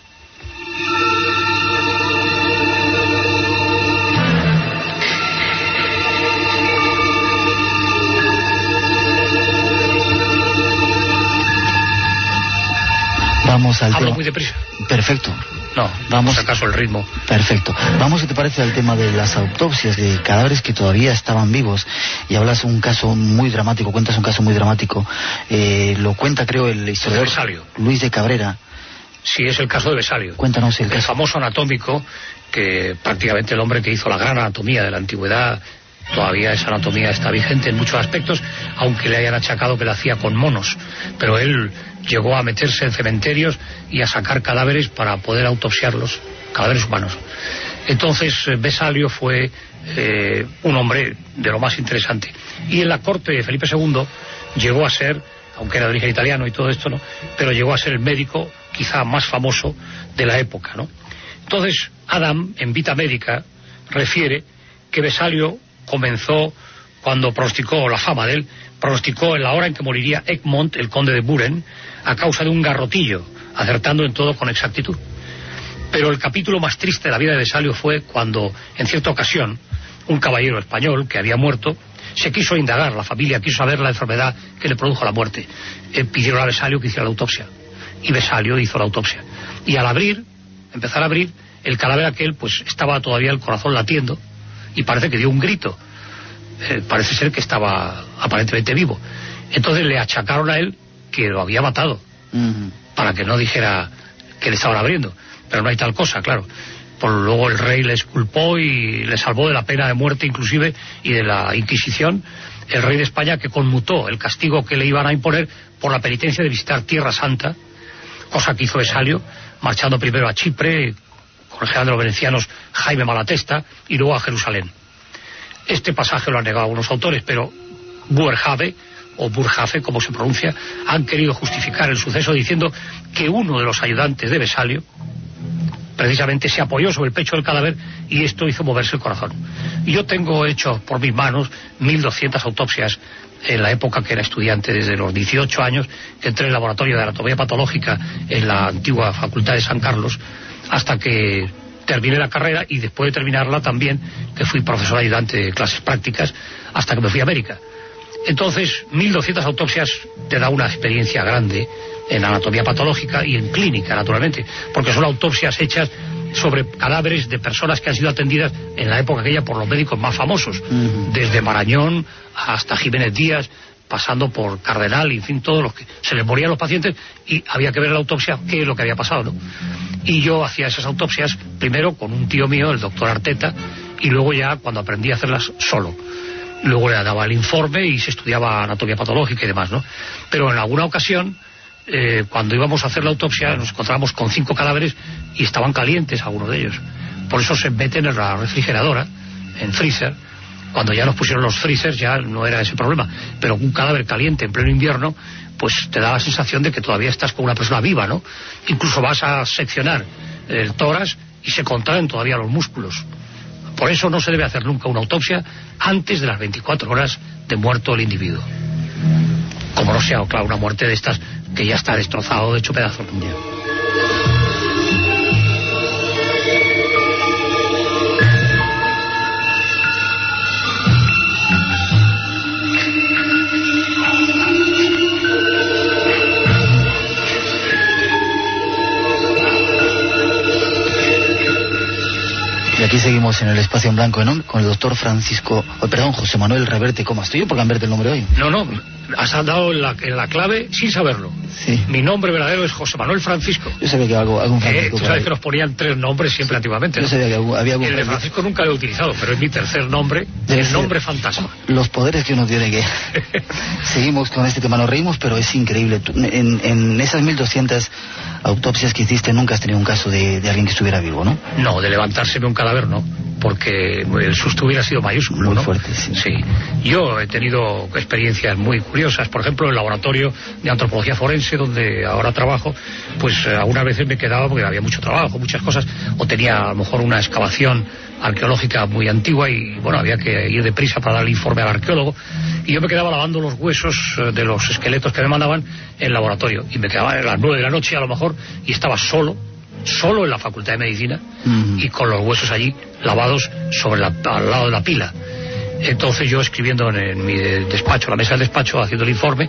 Vamos al Hablo tema. muy deprisa. Perfecto. No, vamos. Por si acaso el ritmo. Perfecto. Vamos, ¿qué te parece al tema de las autopsias de cadáveres que todavía estaban vivos? Y hablas un caso muy dramático, cuentas un caso muy dramático. Lo cuenta, creo, el historiador Vesalio. Luis de Cabrera. Sí, es el caso de Vesalio. Cuéntanos el caso. El famoso anatómico, que prácticamente el hombre que hizo la gran anatomía de la antigüedad. Todavía esa anatomía está vigente en muchos aspectos, aunque le hayan achacado que la hacía con monos. Pero él llegó a meterse en cementerios y a sacar cadáveres para poder autopsiarlos, cadáveres humanos. Entonces Vesalio fue un hombre de lo más interesante. Y en la corte de Felipe II llegó a ser, aunque era de origen italiano y todo esto, ¿no?, pero llegó a ser el médico quizá más famoso de la época, ¿no? Entonces Adam, en Vita Medica, refiere que Vesalio comenzó, cuando pronosticó la fama de él, pronosticó en la hora en que moriría Egmont, el conde de Buren, a causa de un garrotillo, acertando en todo con exactitud. Pero el capítulo más triste de la vida de Vesalio fue cuando, en cierta ocasión, un caballero español que había muerto se quiso indagar, la familia quiso saber la enfermedad que le produjo la muerte. Pidieron a Vesalio que hiciera la autopsia, y Vesalio hizo la autopsia. Y al empezar a abrir, el cadáver aquel, pues estaba todavía el corazón latiendo, y parece que dio un grito. Parece ser que estaba aparentemente vivo. Entonces le achacaron a él que lo había matado, para que no dijera que le estaban abriendo. Pero no hay tal cosa, claro. Luego el rey le exculpó y le salvó de la pena de muerte inclusive y de la Inquisición. El rey de España, que conmutó el castigo que le iban a imponer por la penitencia de visitar Tierra Santa, cosa que hizo Vesalio, marchando primero a Chipre con el general de los venecianos Jaime Malatesta y luego a Jerusalén. Este pasaje lo han negado algunos autores, pero Boerhaave, o Burjafe, como se pronuncia, han querido justificar el suceso diciendo que uno de los ayudantes de Vesalio precisamente se apoyó sobre el pecho del cadáver y esto hizo moverse el corazón. Y yo tengo hecho por mis manos 1200 autopsias en la época que era estudiante, desde los 18 años que entré en el laboratorio de anatomía patológica en la antigua Facultad de San Carlos, hasta que terminé la carrera, y después de terminarla también, que fui profesor ayudante de clases prácticas, hasta que me fui a América. Entonces, 1200 autopsias te da una experiencia grande en anatomía patológica y en clínica, naturalmente, porque son autopsias hechas sobre cadáveres de personas que han sido atendidas en la época aquella por los médicos más famosos, desde Marañón hasta Jiménez Díaz, pasando por Cardenal, y en fin, todos los que se les morían los pacientes y había que ver en la autopsia qué es lo que había pasado, ¿no? Y yo hacía esas autopsias primero con un tío mío, el doctor Arteta, y luego ya cuando aprendí a hacerlas solo. Luego le daba el informe y se estudiaba anatomía patológica y demás, ¿no? Pero en alguna ocasión, cuando íbamos a hacer la autopsia, nos encontrábamos con 5 cadáveres y estaban calientes algunos de ellos. Por eso se meten en la refrigeradora, en freezer. Cuando ya nos pusieron los freezers ya no era ese problema. Pero un cadáver caliente en pleno invierno, pues te da la sensación de que todavía estás con una persona viva, ¿no? Incluso vas a seccionar el tórax y se contraen todavía los músculos. Por eso no se debe hacer nunca una autopsia antes de las 24 horas de muerto el individuo. Como no sea, claro, una muerte de estas que ya está destrozado, hecho pedazos. Y aquí seguimos en el espacio en blanco, ¿no? Con el doctor José Manuel Reverte Comas. ¿Estoy yo por cambiarte el nombre hoy? No, has dado en la clave sin saberlo. Sí. Mi nombre verdadero es José Manuel Francisco. Yo sabía que algún Francisco. Tú sabes que nos ponían 3 nombres siempre antiguamente, ¿no? Yo sabía que había algún. El de Francisco nunca lo he utilizado, pero es mi tercer nombre, el nombre fantasma. Los poderes que uno tiene que... Seguimos con este tema, nos reímos, pero es increíble. En esas 1200 autopsias que hiciste nunca has tenido un caso de alguien que estuviera vivo, ¿no? No, de levantárseme un cadáver no, porque el susto hubiera sido mayúsculo, muy ¿no? Fuerte, sí. Sí. Yo he tenido experiencias muy curiosas, por ejemplo, en el laboratorio de antropología forense, donde ahora trabajo, pues algunas veces me quedaba porque había mucho trabajo, muchas cosas, o tenía a lo mejor una excavación arqueológica muy antigua y bueno, había que ir deprisa para dar el informe al arqueólogo, y yo me quedaba lavando los huesos de los esqueletos que me mandaban en el laboratorio, y me quedaba a las 9 de la noche a lo mejor, y estaba solo en la Facultad de Medicina, y con los huesos allí lavados al lado de la pila. Entonces yo escribiendo en mi despacho, la mesa del despacho, haciendo el informe,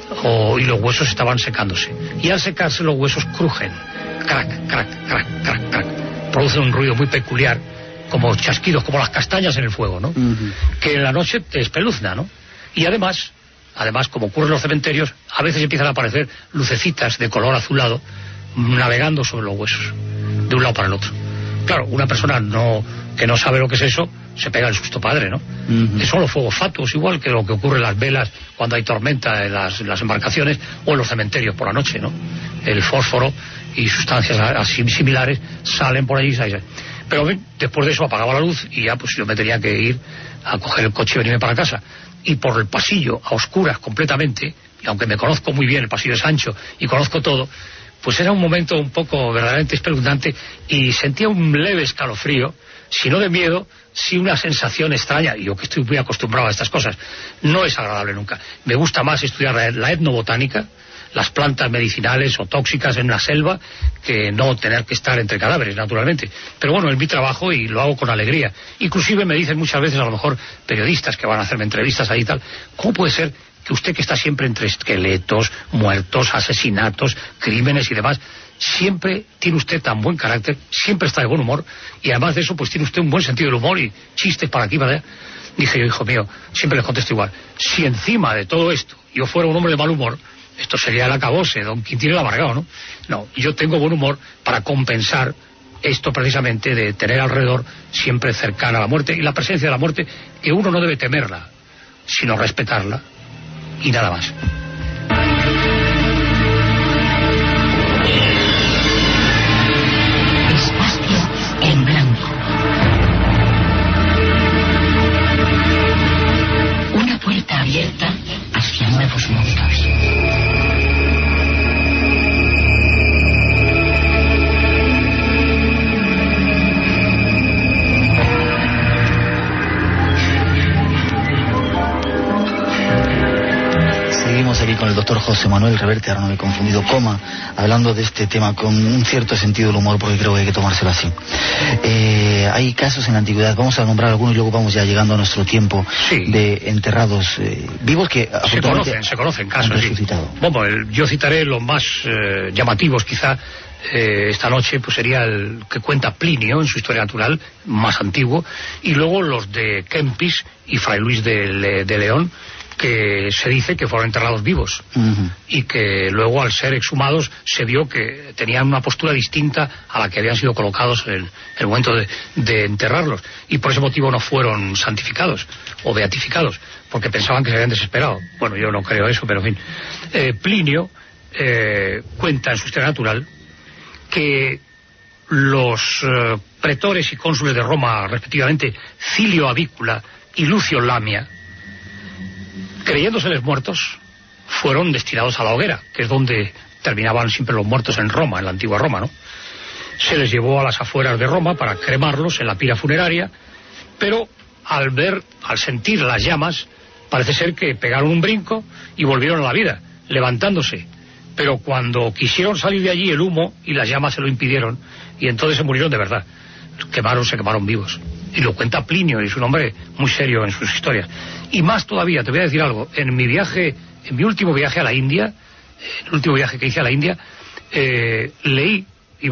y los huesos estaban secándose, y al secarse los huesos crujen, crack, crack, crack, crack, crack, producen un ruido muy peculiar, como chasquidos, como las castañas en el fuego, ¿no? Que en la noche te espeluzna, ¿no? Y además, como ocurre en los cementerios, a veces empiezan a aparecer lucecitas de color azulado navegando sobre los huesos, de un lado para el otro. Claro, una persona que no sabe lo que es eso, se pega el susto padre, ¿no? Son los fuegos fatuos, igual que lo que ocurre en las velas cuando hay tormenta en las embarcaciones o en los cementerios por la noche, ¿no? El fósforo y sustancias así similares salen por allí. Pero después de eso apagaba la luz y ya pues yo me tenía que ir a coger el coche y venirme para casa. Y por el pasillo, a oscuras completamente, y aunque me conozco muy bien, el pasillo es ancho y conozco todo, pues era un momento un poco verdaderamente espeluznante y sentía un leve escalofrío, si no de miedo, sí una sensación extraña. Y yo que estoy muy acostumbrado a estas cosas, no es agradable nunca. Me gusta más estudiar la etnobotánica, las plantas medicinales o tóxicas en la selva que no tener que estar entre cadáveres, naturalmente. Pero bueno, es mi trabajo y lo hago con alegría. Inclusive me dicen muchas veces, a lo mejor periodistas que van a hacerme entrevistas ahí y tal, ¿cómo puede ser que usted, que está siempre entre esqueletos, muertos, asesinatos, crímenes y demás, siempre tiene usted tan buen carácter, siempre está de buen humor, y además de eso pues tiene usted un buen sentido del humor y chistes para aquí y para allá? Dije yo, hijo mío, siempre les contesto igual, si encima de todo esto yo fuera un hombre de mal humor, esto sería el acabose, Don Quintín el Amargado, ¿no? No, yo tengo buen humor para compensar esto precisamente de tener alrededor siempre cercana a la muerte, y la presencia de la muerte, que uno no debe temerla, sino respetarla, y nada más. Espacio en blanco. Una puerta abierta hacia nuevos mundos. Seguimos aquí con el doctor José Manuel Reverte, ahora no me he confundido, hablando de este tema con un cierto sentido del humor, porque creo que hay que tomárselo así. Hay casos en la antigüedad, vamos a nombrar algunos y luego vamos ya llegando a nuestro tiempo, de enterrados vivos que se conocen casos, sí. Bueno, yo citaré los más llamativos quizá. Esta noche pues sería el que cuenta Plinio en su Historia Natural, más antiguo, y luego los de Kempis y Fray Luis de León, que se dice que fueron enterrados vivos, y que luego, al ser exhumados, se vio que tenían una postura distinta a la que habían sido colocados en el momento de enterrarlos, y por ese motivo no fueron santificados o beatificados, porque pensaban que se habían desesperado. Bueno, yo no creo eso, pero en fin. Plinio cuenta en su Historia Natural que los pretores y cónsules de Roma, respectivamente Cilio Avícula y Lucio Lamia, creyéndoseles muertos, fueron destinados a la hoguera, que es donde terminaban siempre los muertos en Roma, en la antigua Roma, ¿no? Se les llevó a las afueras de Roma para cremarlos en la pira funeraria, pero al sentir las llamas, parece ser que pegaron un brinco y volvieron a la vida, levantándose. Pero cuando quisieron salir de allí, el humo y las llamas se lo impidieron, y entonces se murieron de verdad. Se quemaron vivos. Y lo cuenta Plinio, y es un hombre muy serio en sus historias. Y más todavía, te voy a decir algo. En mi último viaje a la India, el último viaje que hice a la India, leí,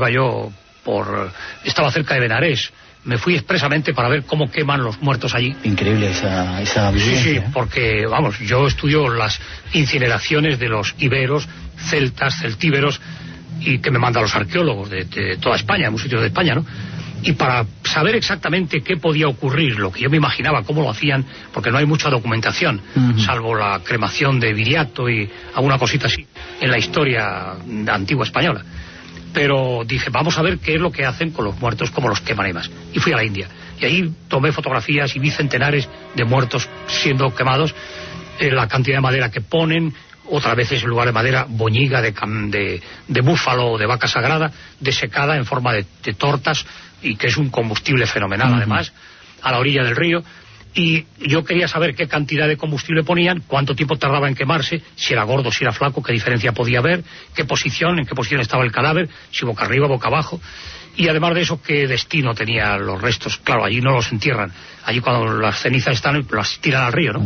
estaba cerca de Benarés, me fui expresamente para ver cómo queman los muertos allí. Increíble esa vivencia. Sí, porque, vamos, yo estudio las incineraciones de los iberos, celtas, celtíberos, y que me mandan los arqueólogos de toda España, de muchos sitios de España, ¿no? Y para saber exactamente qué podía ocurrir, lo que yo me imaginaba, cómo lo hacían, porque no hay mucha documentación, salvo la cremación de Viriato y alguna cosita así, en la historia antigua española. Pero dije, vamos a ver qué es lo que hacen con los muertos, cómo los queman y más. Y fui a la India. Y ahí tomé fotografías y vi centenares de muertos siendo quemados, la cantidad de madera que ponen, otras veces en lugar de madera, boñiga de búfalo o de vaca sagrada, desecada en forma de tortas, y que es un combustible fenomenal, además, a la orilla del río. Y yo quería saber qué cantidad de combustible ponían, cuánto tiempo tardaba en quemarse, si era gordo, si era flaco, qué diferencia podía haber, en qué posición estaba el cadáver, si boca arriba, boca abajo, y además de eso, qué destino tenían los restos. Claro, allí no los entierran, allí cuando las cenizas están, las tiran al río, ¿no?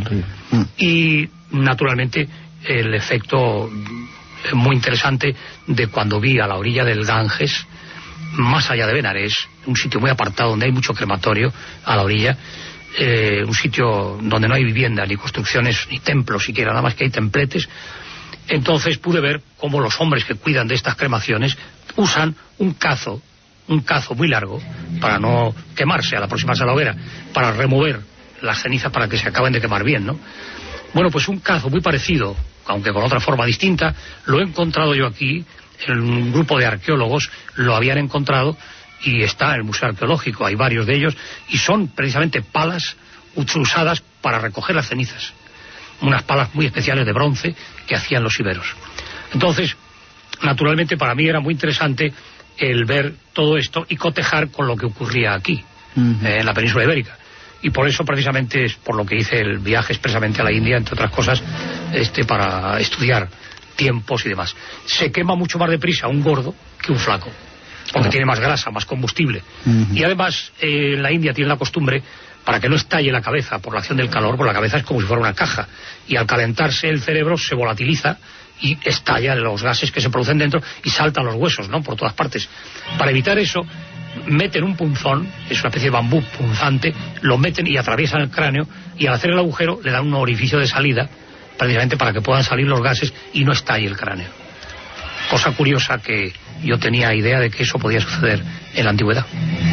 Y naturalmente el efecto muy interesante de cuando vi a la orilla del Ganges, más allá de Benarés, un sitio muy apartado donde hay mucho crematorio a la orilla, un sitio donde no hay vivienda, ni construcciones, ni templos siquiera, nada más que hay templetes. Entonces pude ver cómo los hombres que cuidan de estas cremaciones usan un cazo muy largo para no quemarse al aproximarse a la hoguera, para remover las cenizas para que se acaben de quemar bien, ¿no? Bueno, pues un cazo muy parecido, aunque con otra forma distinta, lo he encontrado yo aquí, en un grupo de arqueólogos lo habían encontrado, y está en el Museo Arqueológico, hay varios de ellos, y son precisamente palas usadas para recoger las cenizas, unas palas muy especiales de bronce que hacían los iberos. Entonces, naturalmente para mí era muy interesante el ver todo esto y cotejar con lo que ocurría aquí, en la península ibérica. Y por eso precisamente es por lo que hice el viaje expresamente a la India, entre otras cosas, para estudiar tiempos y demás. Se quema mucho más deprisa un gordo que un flaco, porque tiene más grasa, más combustible. Y además, en la India tiene la costumbre, para que no estalle la cabeza por la acción del calor, porque la cabeza es como si fuera una caja, y al calentarse el cerebro se volatiliza y estallan los gases que se producen dentro y saltan los huesos, ¿no?, por todas partes. Para evitar eso, meten un punzón, es una especie de bambú punzante, lo meten y atraviesan el cráneo, y al hacer el agujero le dan un orificio de salida, precisamente para que puedan salir los gases y no estalle el cráneo. Cosa curiosa, que yo tenía idea de que eso podía suceder en la antigüedad.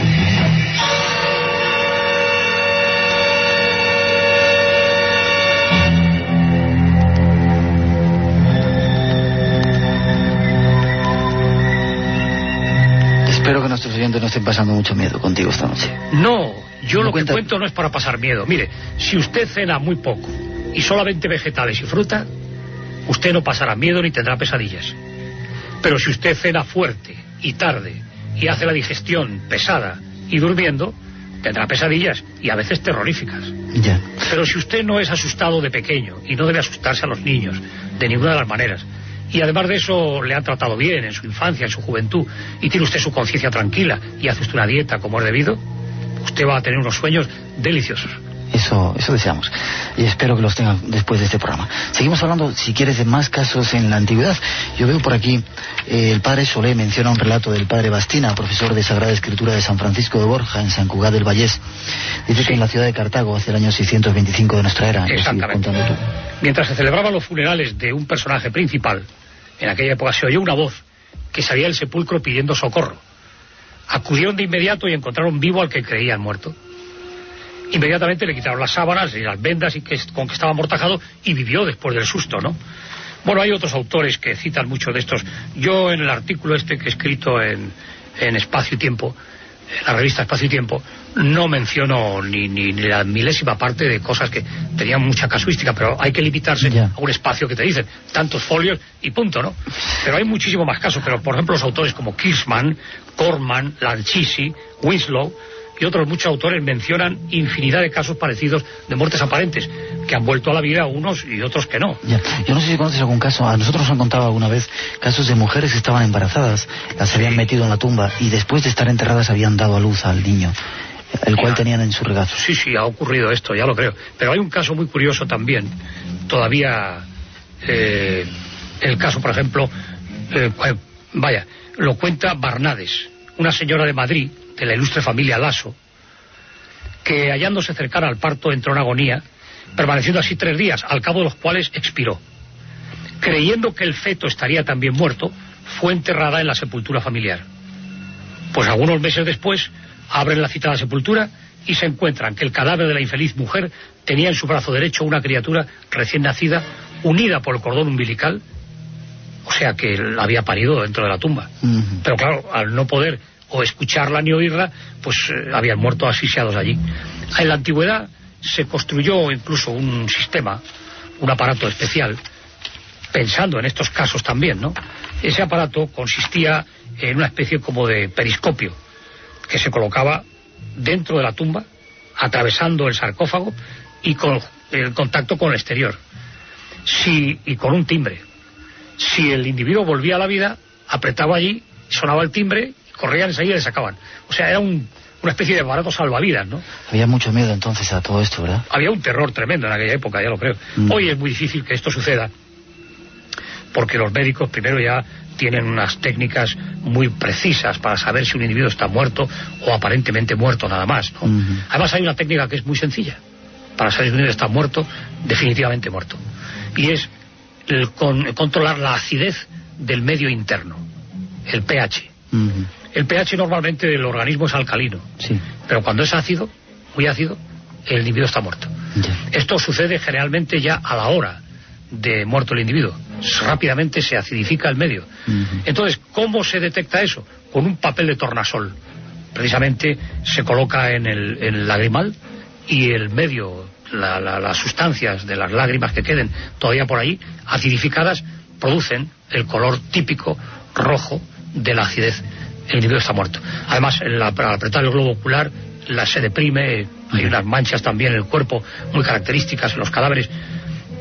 Espero que nuestros oyentes no estén pasando mucho miedo contigo esta noche. No, yo lo que cuento no es para pasar miedo. Mire, si usted cena muy poco y solamente vegetales y fruta, usted no pasará miedo ni tendrá pesadillas. Pero si usted cena fuerte y tarde y hace la digestión pesada y durmiendo, tendrá pesadillas, y a veces terroríficas. Ya. Pero si usted no es asustado de pequeño, y no debe asustarse a los niños de ninguna de las maneras, y además de eso le han tratado bien en su infancia, en su juventud, y tiene usted su conciencia tranquila y hace usted una dieta como es debido, usted va a tener unos sueños deliciosos. Eso deseamos. Y espero que los tengan después de este programa. Seguimos hablando, si quieres, de más casos en la antigüedad. Yo veo por aquí, el padre Solé menciona un relato del padre Bastina, profesor de Sagrada Escritura de San Francisco de Borja, en San Cugat del Vallés. Dice que en la ciudad de Cartago, hacia el año 625 de nuestra era. Exactamente. Tú. Mientras se celebraban los funerales de un personaje principal, en aquella época se oyó una voz que salía del sepulcro pidiendo socorro. Acudieron de inmediato y encontraron vivo al que creían muerto. Inmediatamente le quitaron las sábanas y las vendas con que estaba amortajado, y vivió después del susto, ¿no? Bueno, hay otros autores que citan muchos de estos. Yo, en el artículo que he escrito en Espacio y Tiempo, en la revista Espacio y Tiempo, no menciono ni la milésima parte de cosas que tenían mucha casuística, pero hay que limitarse a un espacio que te dicen tantos folios y punto, ¿no? Pero hay muchísimo más casos. Pero, por ejemplo, los autores como Kirschman, Corman, Lancisi, Winslow y otros muchos autores mencionan infinidad de casos parecidos de muertes aparentes, que han vuelto a la vida, unos y otros que no. Ya. Yo no sé si conoces algún caso. A nosotros nos han contado alguna vez casos de mujeres que estaban embarazadas, las habían metido en la tumba y después de estar enterradas habían dado a luz al niño, el cual tenían en su regazo. Sí, ha ocurrido esto, ya lo creo. Pero hay un caso muy curioso también, todavía, el caso, por ejemplo, lo cuenta Barnades, una señora de Madrid, de la ilustre familia Lasso, que hallándose cercana al parto entró en agonía, permaneciendo así 3 días, al cabo de los cuales expiró. Creyendo que el feto estaría también muerto, fue enterrada en la sepultura familiar. Pues algunos meses después abren la citada sepultura y se encuentran que el cadáver de la infeliz mujer tenía en su brazo derecho una criatura recién nacida, unida por el cordón umbilical, o sea que la había parido dentro de la tumba. Pero claro, al no poder o escucharla ni oírla, pues habían muerto asfixiados allí. En la antigüedad se construyó incluso un sistema, un aparato especial, pensando en estos casos también, ¿no? Ese aparato consistía en una especie como de periscopio que se colocaba dentro de la tumba, atravesando el sarcófago y con el contacto con el exterior, y con un timbre. Si el individuo volvía a la vida, apretaba allí, sonaba el timbre, corrían enseguida y le sacaban. O sea, era una especie de aparato salvavidas, ¿no? Había mucho miedo entonces a todo esto, ¿verdad? Había un terror tremendo en aquella época, ya lo creo. Hoy es muy difícil que esto suceda, porque los médicos primero ya tienen unas técnicas muy precisas para saber si un individuo está muerto o aparentemente muerto nada más, ¿no? Además hay una técnica que es muy sencilla para saber si un individuo está muerto, definitivamente muerto, y es controlar la acidez del medio interno, el pH. El pH normalmente del organismo es alcalino, pero cuando es ácido, muy ácido, el individuo está muerto. Esto sucede generalmente ya a la hora de muerto el individuo. Rápidamente se acidifica el medio. Entonces, ¿cómo se detecta eso? Con un papel de tornasol. Precisamente se coloca en el lagrimal, y el medio, las sustancias de las lágrimas que queden todavía por ahí, acidificadas, producen el color típico rojo de la acidez. El individuo está muerto. Además, al apretar el globo ocular, se deprime. Hay unas manchas también en el cuerpo muy características en los cadáveres.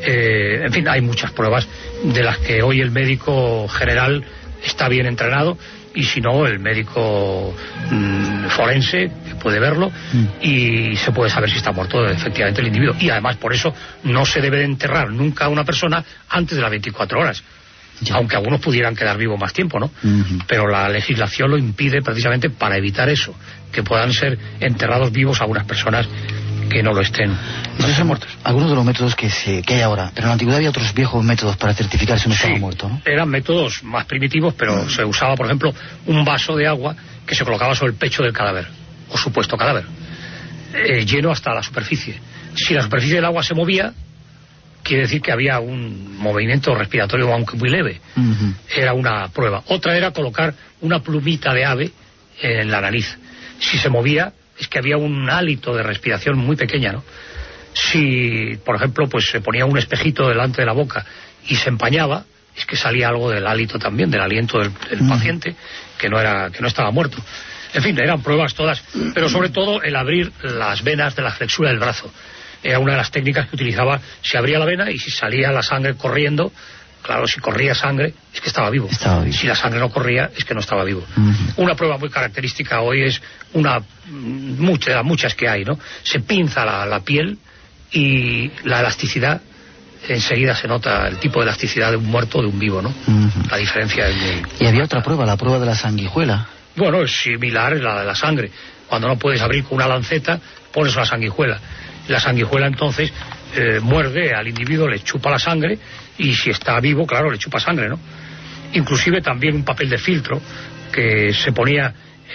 En fin, hay muchas pruebas de las que hoy el médico general está bien entrenado, y si no, el médico forense puede verlo y se puede saber si está muerto efectivamente el individuo. Y además, por eso no se debe de enterrar nunca a una persona antes de las 24 horas. Ya. Aunque algunos pudieran quedar vivos más tiempo, ¿no? Pero la legislación lo impide precisamente para evitar eso, que puedan ser enterrados vivos algunas personas que no lo estén, no estén muertos. Algunos de los métodos que hay ahora, pero en la antigüedad había otros viejos métodos para certificar si uno estaba muerto, ¿no? Eran métodos más primitivos, pero se usaba, por ejemplo, un vaso de agua que se colocaba sobre el pecho del cadáver, o supuesto cadáver, lleno hasta la superficie. Si la superficie del agua se movía, quiere decir que había un movimiento respiratorio, aunque muy leve. Era una prueba. Otra era colocar una plumita de ave en la nariz. Si se movía, es que había un hálito de respiración muy pequeña, ¿no? Si, por ejemplo, pues se ponía un espejito delante de la boca y se empañaba, es que salía algo del hálito también, del aliento del paciente, que no estaba muerto. En fin, eran pruebas todas, pero sobre todo el abrir las venas de la flexura del brazo. Era una de las técnicas que utilizaba. Se abría la vena y si salía la sangre corriendo, claro, si corría sangre es que estaba vivo. Si la sangre no corría es que no estaba vivo. Una prueba muy característica hoy es muchas que hay, ¿no? Se pinza la piel y la elasticidad, enseguida se nota el tipo de elasticidad de un muerto o de un vivo, ¿no? La diferencia es muy... Y había otra prueba, la prueba de la sanguijuela. Bueno, es similar la de la sangre. Cuando no puedes abrir con una lanceta, pones una sanguijuela. La sanguijuela entonces muerde al individuo, le chupa la sangre, y si está vivo, claro, le chupa sangre, ¿no? Inclusive también un papel de filtro que se ponía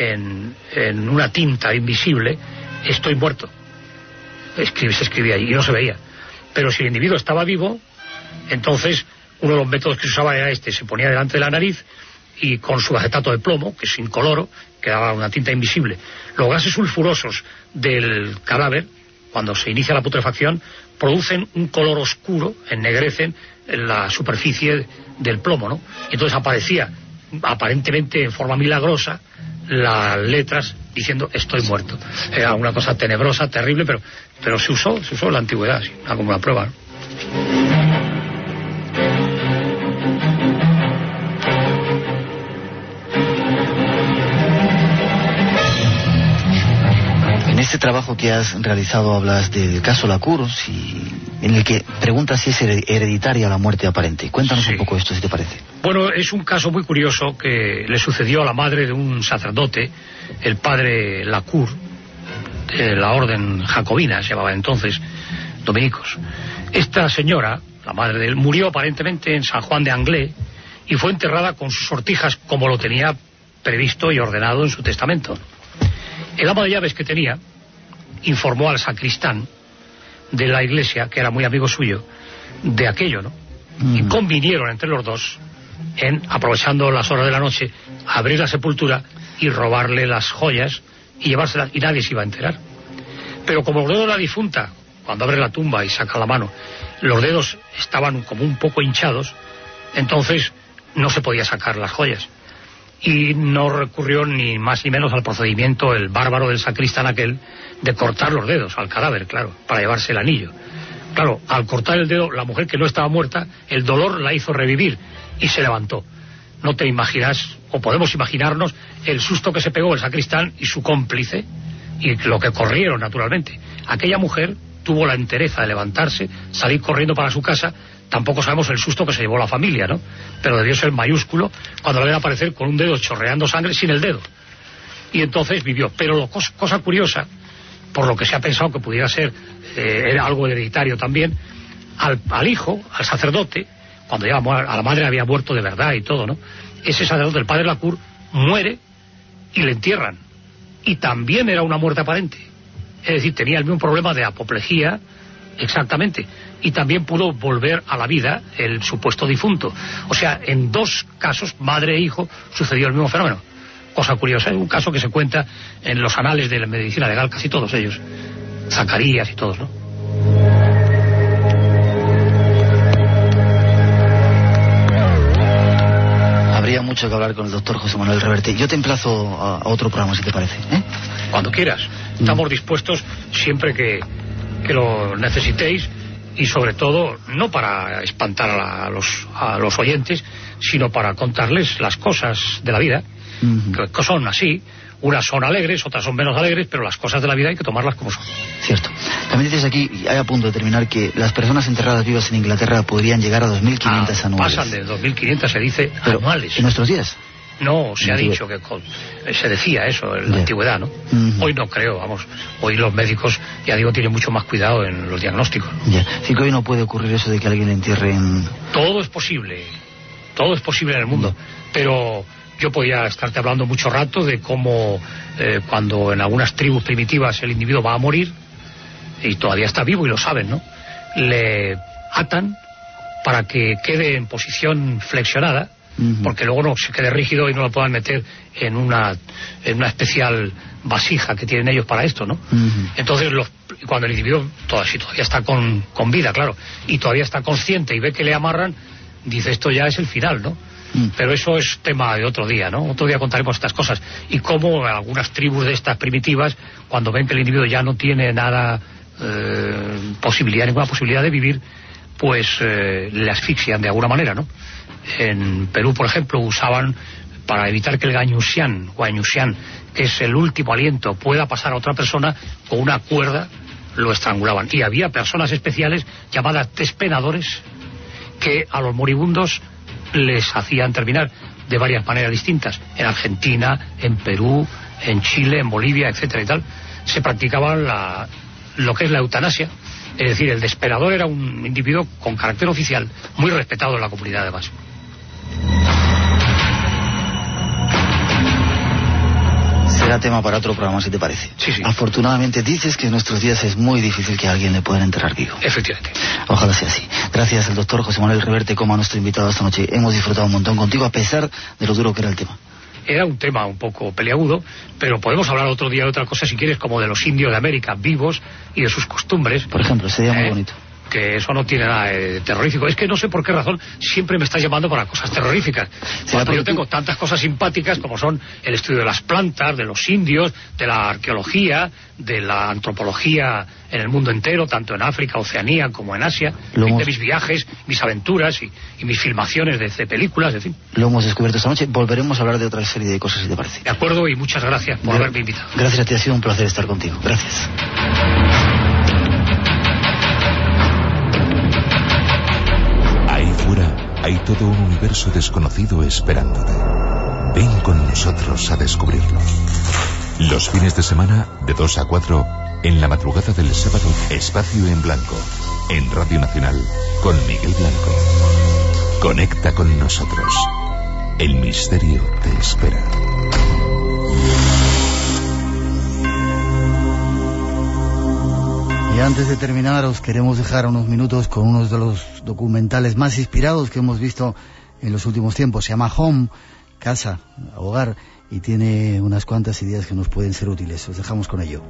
en una tinta invisible, estoy muerto. Se escribía ahí y no se veía. Pero si el individuo estaba vivo, entonces uno de los métodos que se usaba era se ponía delante de la nariz y con su acetato de plomo, que es incoloro, que daba una tinta invisible. Los gases sulfurosos del cadáver, cuando se inicia la putrefacción, producen un color oscuro, ennegrecen la superficie del plomo, ¿no? Y entonces aparecía, aparentemente en forma milagrosa, las letras diciendo estoy muerto. Era una cosa tenebrosa, terrible, pero se usó en la antigüedad, sí, como una prueba, ¿no? En este trabajo que has realizado hablas del caso Lacour, en el que preguntas si es hereditaria la muerte aparente. Cuéntanos un poco esto, si te parece. Bueno, es un caso muy curioso que le sucedió a la madre de un sacerdote, el padre Lacour, de la orden jacobina, se llamaba entonces, dominicos. Esta señora, la madre de él, murió aparentemente en San Juan de Anglés y fue enterrada con sus sortijas como lo tenía previsto y ordenado en su testamento. El ama de llaves que tenía informó al sacristán de la iglesia, que era muy amigo suyo, de aquello, ¿no? Y convinieron entre los dos en, aprovechando las horas de la noche, abrir la sepultura y robarle las joyas y llevárselas, y nadie se iba a enterar. Pero como los dedos de la difunta, cuando abre la tumba y saca la mano, los dedos estaban como un poco hinchados, entonces no se podía sacar las joyas. Y no recurrió ni más ni menos al procedimiento el bárbaro del sacristán aquel de cortar los dedos al cadáver, claro, para llevarse el anillo. Claro, al cortar el dedo, la mujer que no estaba muerta, el dolor la hizo revivir y se levantó. No te imaginas, o podemos imaginarnos, el susto que se pegó el sacristán y su cómplice, y lo que corrieron, naturalmente. Aquella mujer tuvo la entereza de levantarse, salir corriendo para su casa. Tampoco sabemos el susto que se llevó la familia, ¿no? Pero debió ser mayúsculo cuando la ven aparecer con un dedo chorreando sangre sin el dedo. Y entonces vivió. Pero cosa curiosa, por lo que se ha pensado que pudiera ser era algo hereditario también, al hijo, al sacerdote, cuando ya a la madre había muerto de verdad y todo, ¿no? Ese sacerdote, el padre Lacour, muere y le entierran. Y también era una muerte aparente. Es decir, tenía el mismo problema de apoplejía, exactamente, y también pudo volver a la vida el supuesto difunto. O sea, en dos casos, madre e hijo, sucedió el mismo fenómeno. Cosa curiosa, es un caso que se cuenta en los anales de la medicina legal, casi todos ellos, Zacarías y todos, ¿no? Habría mucho que hablar con el doctor José Manuel Reverte. Yo te emplazo a otro programa, si te parece, ¿eh? Cuando quieras. Estamos dispuestos siempre que lo necesitéis, y sobre todo no para espantar a los oyentes, sino para contarles las cosas de la vida, que son así. Unas son alegres, otras son menos alegres, pero las cosas de la vida hay que tomarlas como son. Cierto. También dices aquí, y hay a punto de terminar, que las personas enterradas vivas en Inglaterra podrían llegar a 2.500 anuales. Pasan de 2.500, se dice, pero anuales. ¿en nuestros días? No, se ha dicho que se decía eso en la antigüedad, ¿no? Hoy no creo, vamos. Hoy los médicos, ya digo, tienen mucho más cuidado en los diagnósticos, ¿no? Ya. Sí, que hoy no puede ocurrir eso de que alguien entierre en... Todo es posible en el mundo, pero... Yo podía estarte hablando mucho rato de cómo cuando en algunas tribus primitivas el individuo va a morir, y todavía está vivo y lo saben, ¿no? Le atan para que quede en posición flexionada, porque luego no se quede rígido y no lo puedan meter en una especial vasija que tienen ellos para esto, ¿no? Entonces cuando el individuo todavía está con vida, claro, y todavía está consciente y ve que le amarran, dice, esto ya es el final, ¿no? Pero eso es tema de otro día, ¿no? Otro día contaremos estas cosas. Y cómo algunas tribus de estas primitivas, cuando ven que el individuo ya no tiene nada, ninguna posibilidad de vivir, pues le asfixian de alguna manera, ¿no? En Perú, por ejemplo, usaban, para evitar que el guanyusián, que es el último aliento, pueda pasar a otra persona, con una cuerda lo estrangulaban. Y había personas especiales llamadas despenadores que a los moribundos les hacían terminar de varias maneras distintas. En Argentina, en Perú, en Chile, en Bolivia, etcétera y tal, se practicaba lo que es la eutanasia. Es decir, el desesperador era un individuo con carácter oficial, muy respetado en la comunidad además. Será tema para otro programa, si te parece. Sí. Afortunadamente dices que en nuestros días es muy difícil que a alguien le puedan enterrar vivo. Efectivamente. Ojalá sea así. Gracias al doctor José Manuel Reverte como a nuestro invitado esta noche. Hemos disfrutado un montón contigo a pesar de lo duro que era el tema. Era un tema un poco peliagudo, pero podemos hablar otro día de otra cosa si quieres, como de los indios de América vivos y de sus costumbres. Por ejemplo, sería muy bonito. Que eso no tiene nada de terrorífico. Es que no sé por qué razón siempre me estás llamando para cosas terroríficas. Cuando yo tengo tantas cosas simpáticas como son el estudio de las plantas, de los indios, de la arqueología, de la antropología en el mundo entero, tanto en África, Oceanía como en Asia, de mis viajes, mis aventuras y mis filmaciones de películas, en fin. Lo hemos descubierto esta noche. Volveremos a hablar de otra serie de cosas, si te parece. De acuerdo, y muchas gracias por haberme invitado. Gracias a ti, ha sido un placer estar contigo. Gracias. Hay todo un universo desconocido esperándote. Ven con nosotros a descubrirlo. Los fines de semana, de 2 a 4, en la madrugada del sábado, Espacio en Blanco, en Radio Nacional, con Miguel Blanco. Conecta con nosotros. El misterio te espera. Y antes de terminar, os queremos dejar unos minutos con uno de los documentales más inspirados que hemos visto en los últimos tiempos. Se llama Home, casa, hogar, y tiene unas cuantas ideas que nos pueden ser útiles. Os dejamos con ello.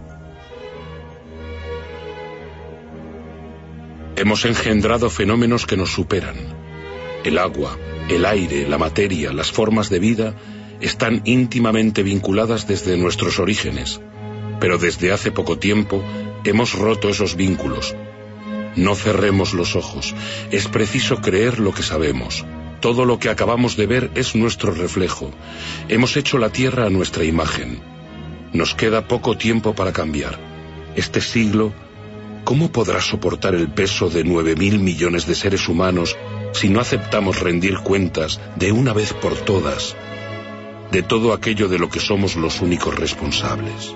Hemos engendrado fenómenos que nos superan. El agua, el aire, la materia, las formas de vida están íntimamente vinculadas desde nuestros orígenes. Pero desde hace poco tiempo hemos roto esos vínculos. No cerremos los ojos. Es preciso creer lo que sabemos. Todo lo que acabamos de ver es nuestro reflejo. Hemos hecho la Tierra a nuestra imagen. Nos queda poco tiempo para cambiar. Este siglo, ¿cómo podrá soportar el peso de 9.000 millones de seres humanos si no aceptamos rendir cuentas de una vez por todas de todo aquello de lo que somos los únicos responsables?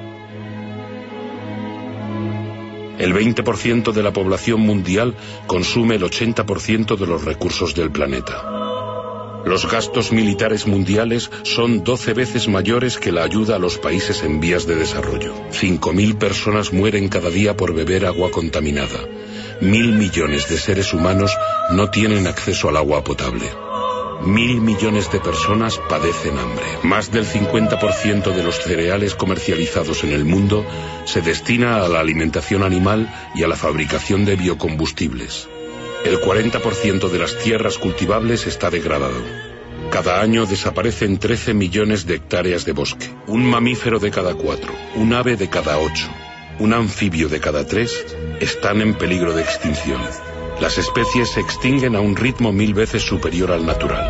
El 20% de la población mundial consume el 80% de los recursos del planeta. Los gastos militares mundiales son 12 veces mayores que la ayuda a los países en vías de desarrollo. 5.000 personas mueren cada día por beber agua contaminada. 1.000 millones de seres humanos no tienen acceso al agua potable. 1.000 millones de personas padecen hambre. Más del 50% de los cereales comercializados en el mundo se destina a la alimentación animal y a la fabricación de biocombustibles. El 40% de las tierras cultivables está degradado. Cada año desaparecen 13 millones de hectáreas de bosque. Un mamífero de cada 4, un ave de cada 8. un anfibio de cada 3 están en peligro de extinción. Las especies se extinguen a un ritmo 1000 veces superior al natural.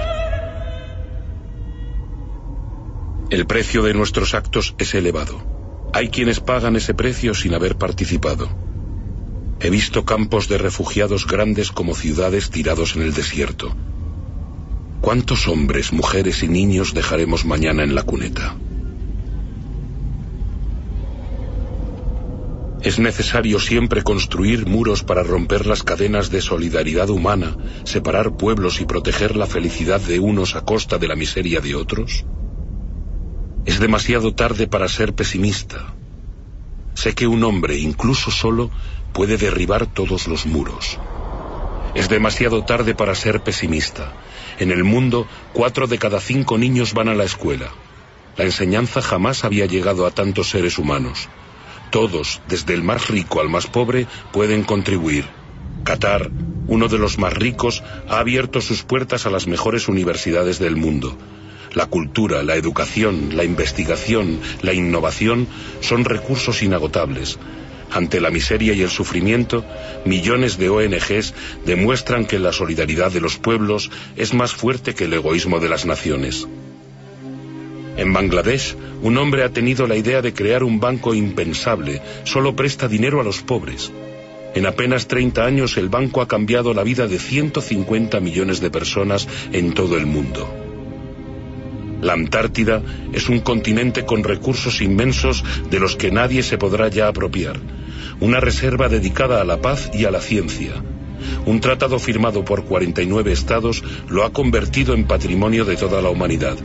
El precio de nuestros actos es elevado. Hay quienes pagan ese precio sin haber participado. He visto campos de refugiados grandes como ciudades tirados en el desierto. ¿Cuántos hombres, mujeres y niños dejaremos mañana en la cuneta? Es necesario siempre construir muros para romper las cadenas de solidaridad humana, separar pueblos y proteger la felicidad de unos a costa de la miseria de otros. Es demasiado tarde para ser pesimista. Sé que un hombre, incluso solo, puede derribar todos los muros. Es demasiado tarde para ser pesimista. En el mundo, 4 de cada 5 niños van a la escuela. La enseñanza jamás había llegado a tantos seres humanos. Todos, desde el más rico al más pobre, pueden contribuir. Qatar, uno de los más ricos, ha abierto sus puertas a las mejores universidades del mundo. La cultura, la educación, la investigación, la innovación son recursos inagotables. Ante la miseria y el sufrimiento, millones de ONGs demuestran que la solidaridad de los pueblos es más fuerte que el egoísmo de las naciones. En Bangladesh, un hombre ha tenido la idea de crear un banco impensable. Solo presta dinero a los pobres. En apenas 30 años el banco ha cambiado la vida de 150 millones de personas en todo el mundo. La Antártida es un continente con recursos inmensos de los que nadie se podrá ya apropiar. Una reserva dedicada a la paz y a la ciencia. Un tratado firmado por 49 estados lo ha convertido en patrimonio de toda la humanidad.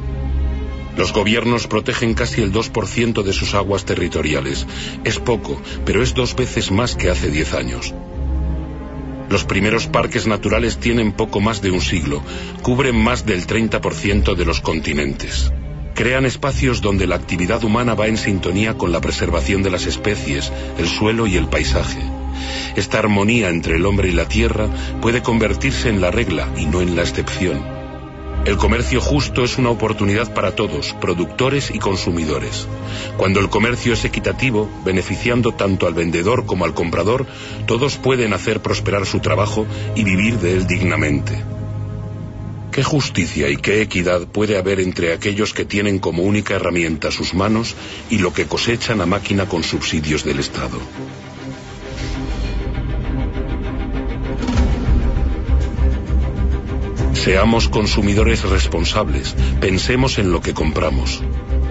Los gobiernos protegen casi el 2% de sus aguas territoriales. Es poco, pero es 2 veces más que hace 10 años. Los primeros parques naturales tienen poco más de un siglo. Cubren más del 30% de los continentes. Crean espacios donde la actividad humana va en sintonía con la preservación de las especies, el suelo y el paisaje. Esta armonía entre el hombre y la tierra puede convertirse en la regla y no en la excepción. El comercio justo es una oportunidad para todos, productores y consumidores. Cuando el comercio es equitativo, beneficiando tanto al vendedor como al comprador, todos pueden hacer prosperar su trabajo y vivir de él dignamente. ¿Qué justicia y qué equidad puede haber entre aquellos que tienen como única herramienta sus manos y lo que cosechan a máquina con subsidios del Estado? Seamos consumidores responsables, pensemos en lo que compramos.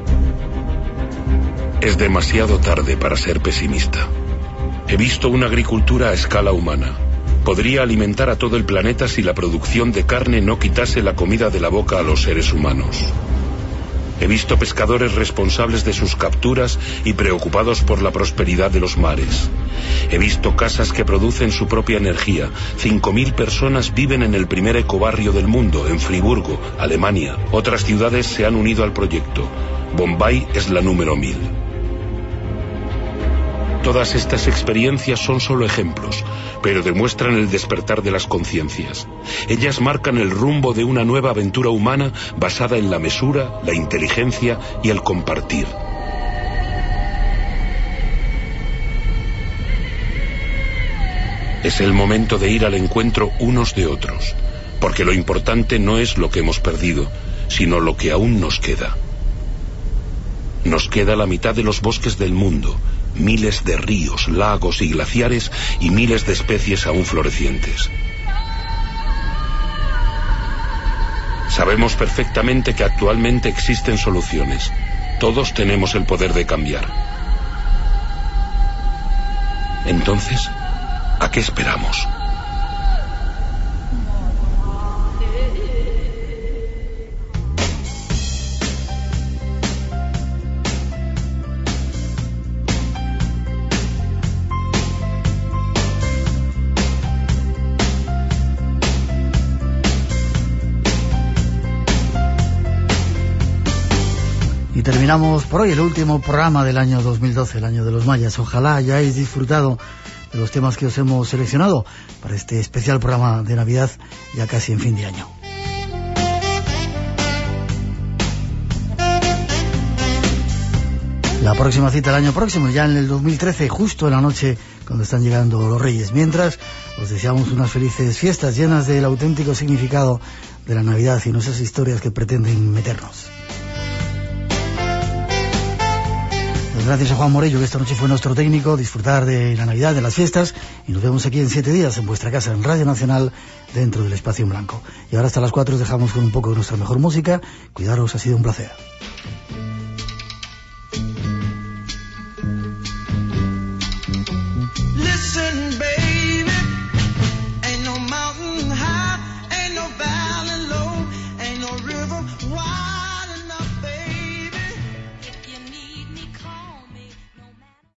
Es demasiado tarde para ser pesimista. He visto una agricultura a escala humana. Podría alimentar a todo el planeta si la producción de carne no quitase la comida de la boca a los seres humanos. He visto pescadores responsables de sus capturas y preocupados por la prosperidad de los mares. He visto casas que producen su propia energía. 5.000 personas viven en el primer ecobarrio del mundo, en Friburgo, Alemania. Otras ciudades se han unido al proyecto. Bombay es la número 1000. Todas estas experiencias son solo ejemplos, pero demuestran el despertar de las conciencias. Ellas marcan el rumbo de una nueva aventura humana basada en la mesura, la inteligencia y el compartir. Es el momento de ir al encuentro unos de otros, porque lo importante no es lo que hemos perdido, sino lo que aún nos queda. Nos queda la mitad de los bosques del mundo, miles de ríos, lagos y glaciares y miles de especies aún florecientes. Sabemos perfectamente que actualmente existen soluciones. Todos tenemos el poder de cambiar. Entonces, ¿a qué esperamos? Terminamos por hoy el último programa del año 2012, el año de los mayas. Ojalá hayáis disfrutado de los temas que os hemos seleccionado para este especial programa de Navidad, ya casi en fin de año. La próxima cita el año próximo, ya en el 2013, justo en la noche cuando están llegando los Reyes. Mientras, os deseamos unas felices fiestas llenas del auténtico significado de la Navidad y no esas historias que pretenden meternos. Gracias a Juan Morello, que esta noche fue nuestro técnico. Disfrutar de la Navidad, de las fiestas, y nos vemos aquí en 7 días en vuestra casa, en Radio Nacional, dentro del Espacio en Blanco. Y ahora hasta las 4 os dejamos con un poco de nuestra mejor música. Cuidaros, ha sido un placer.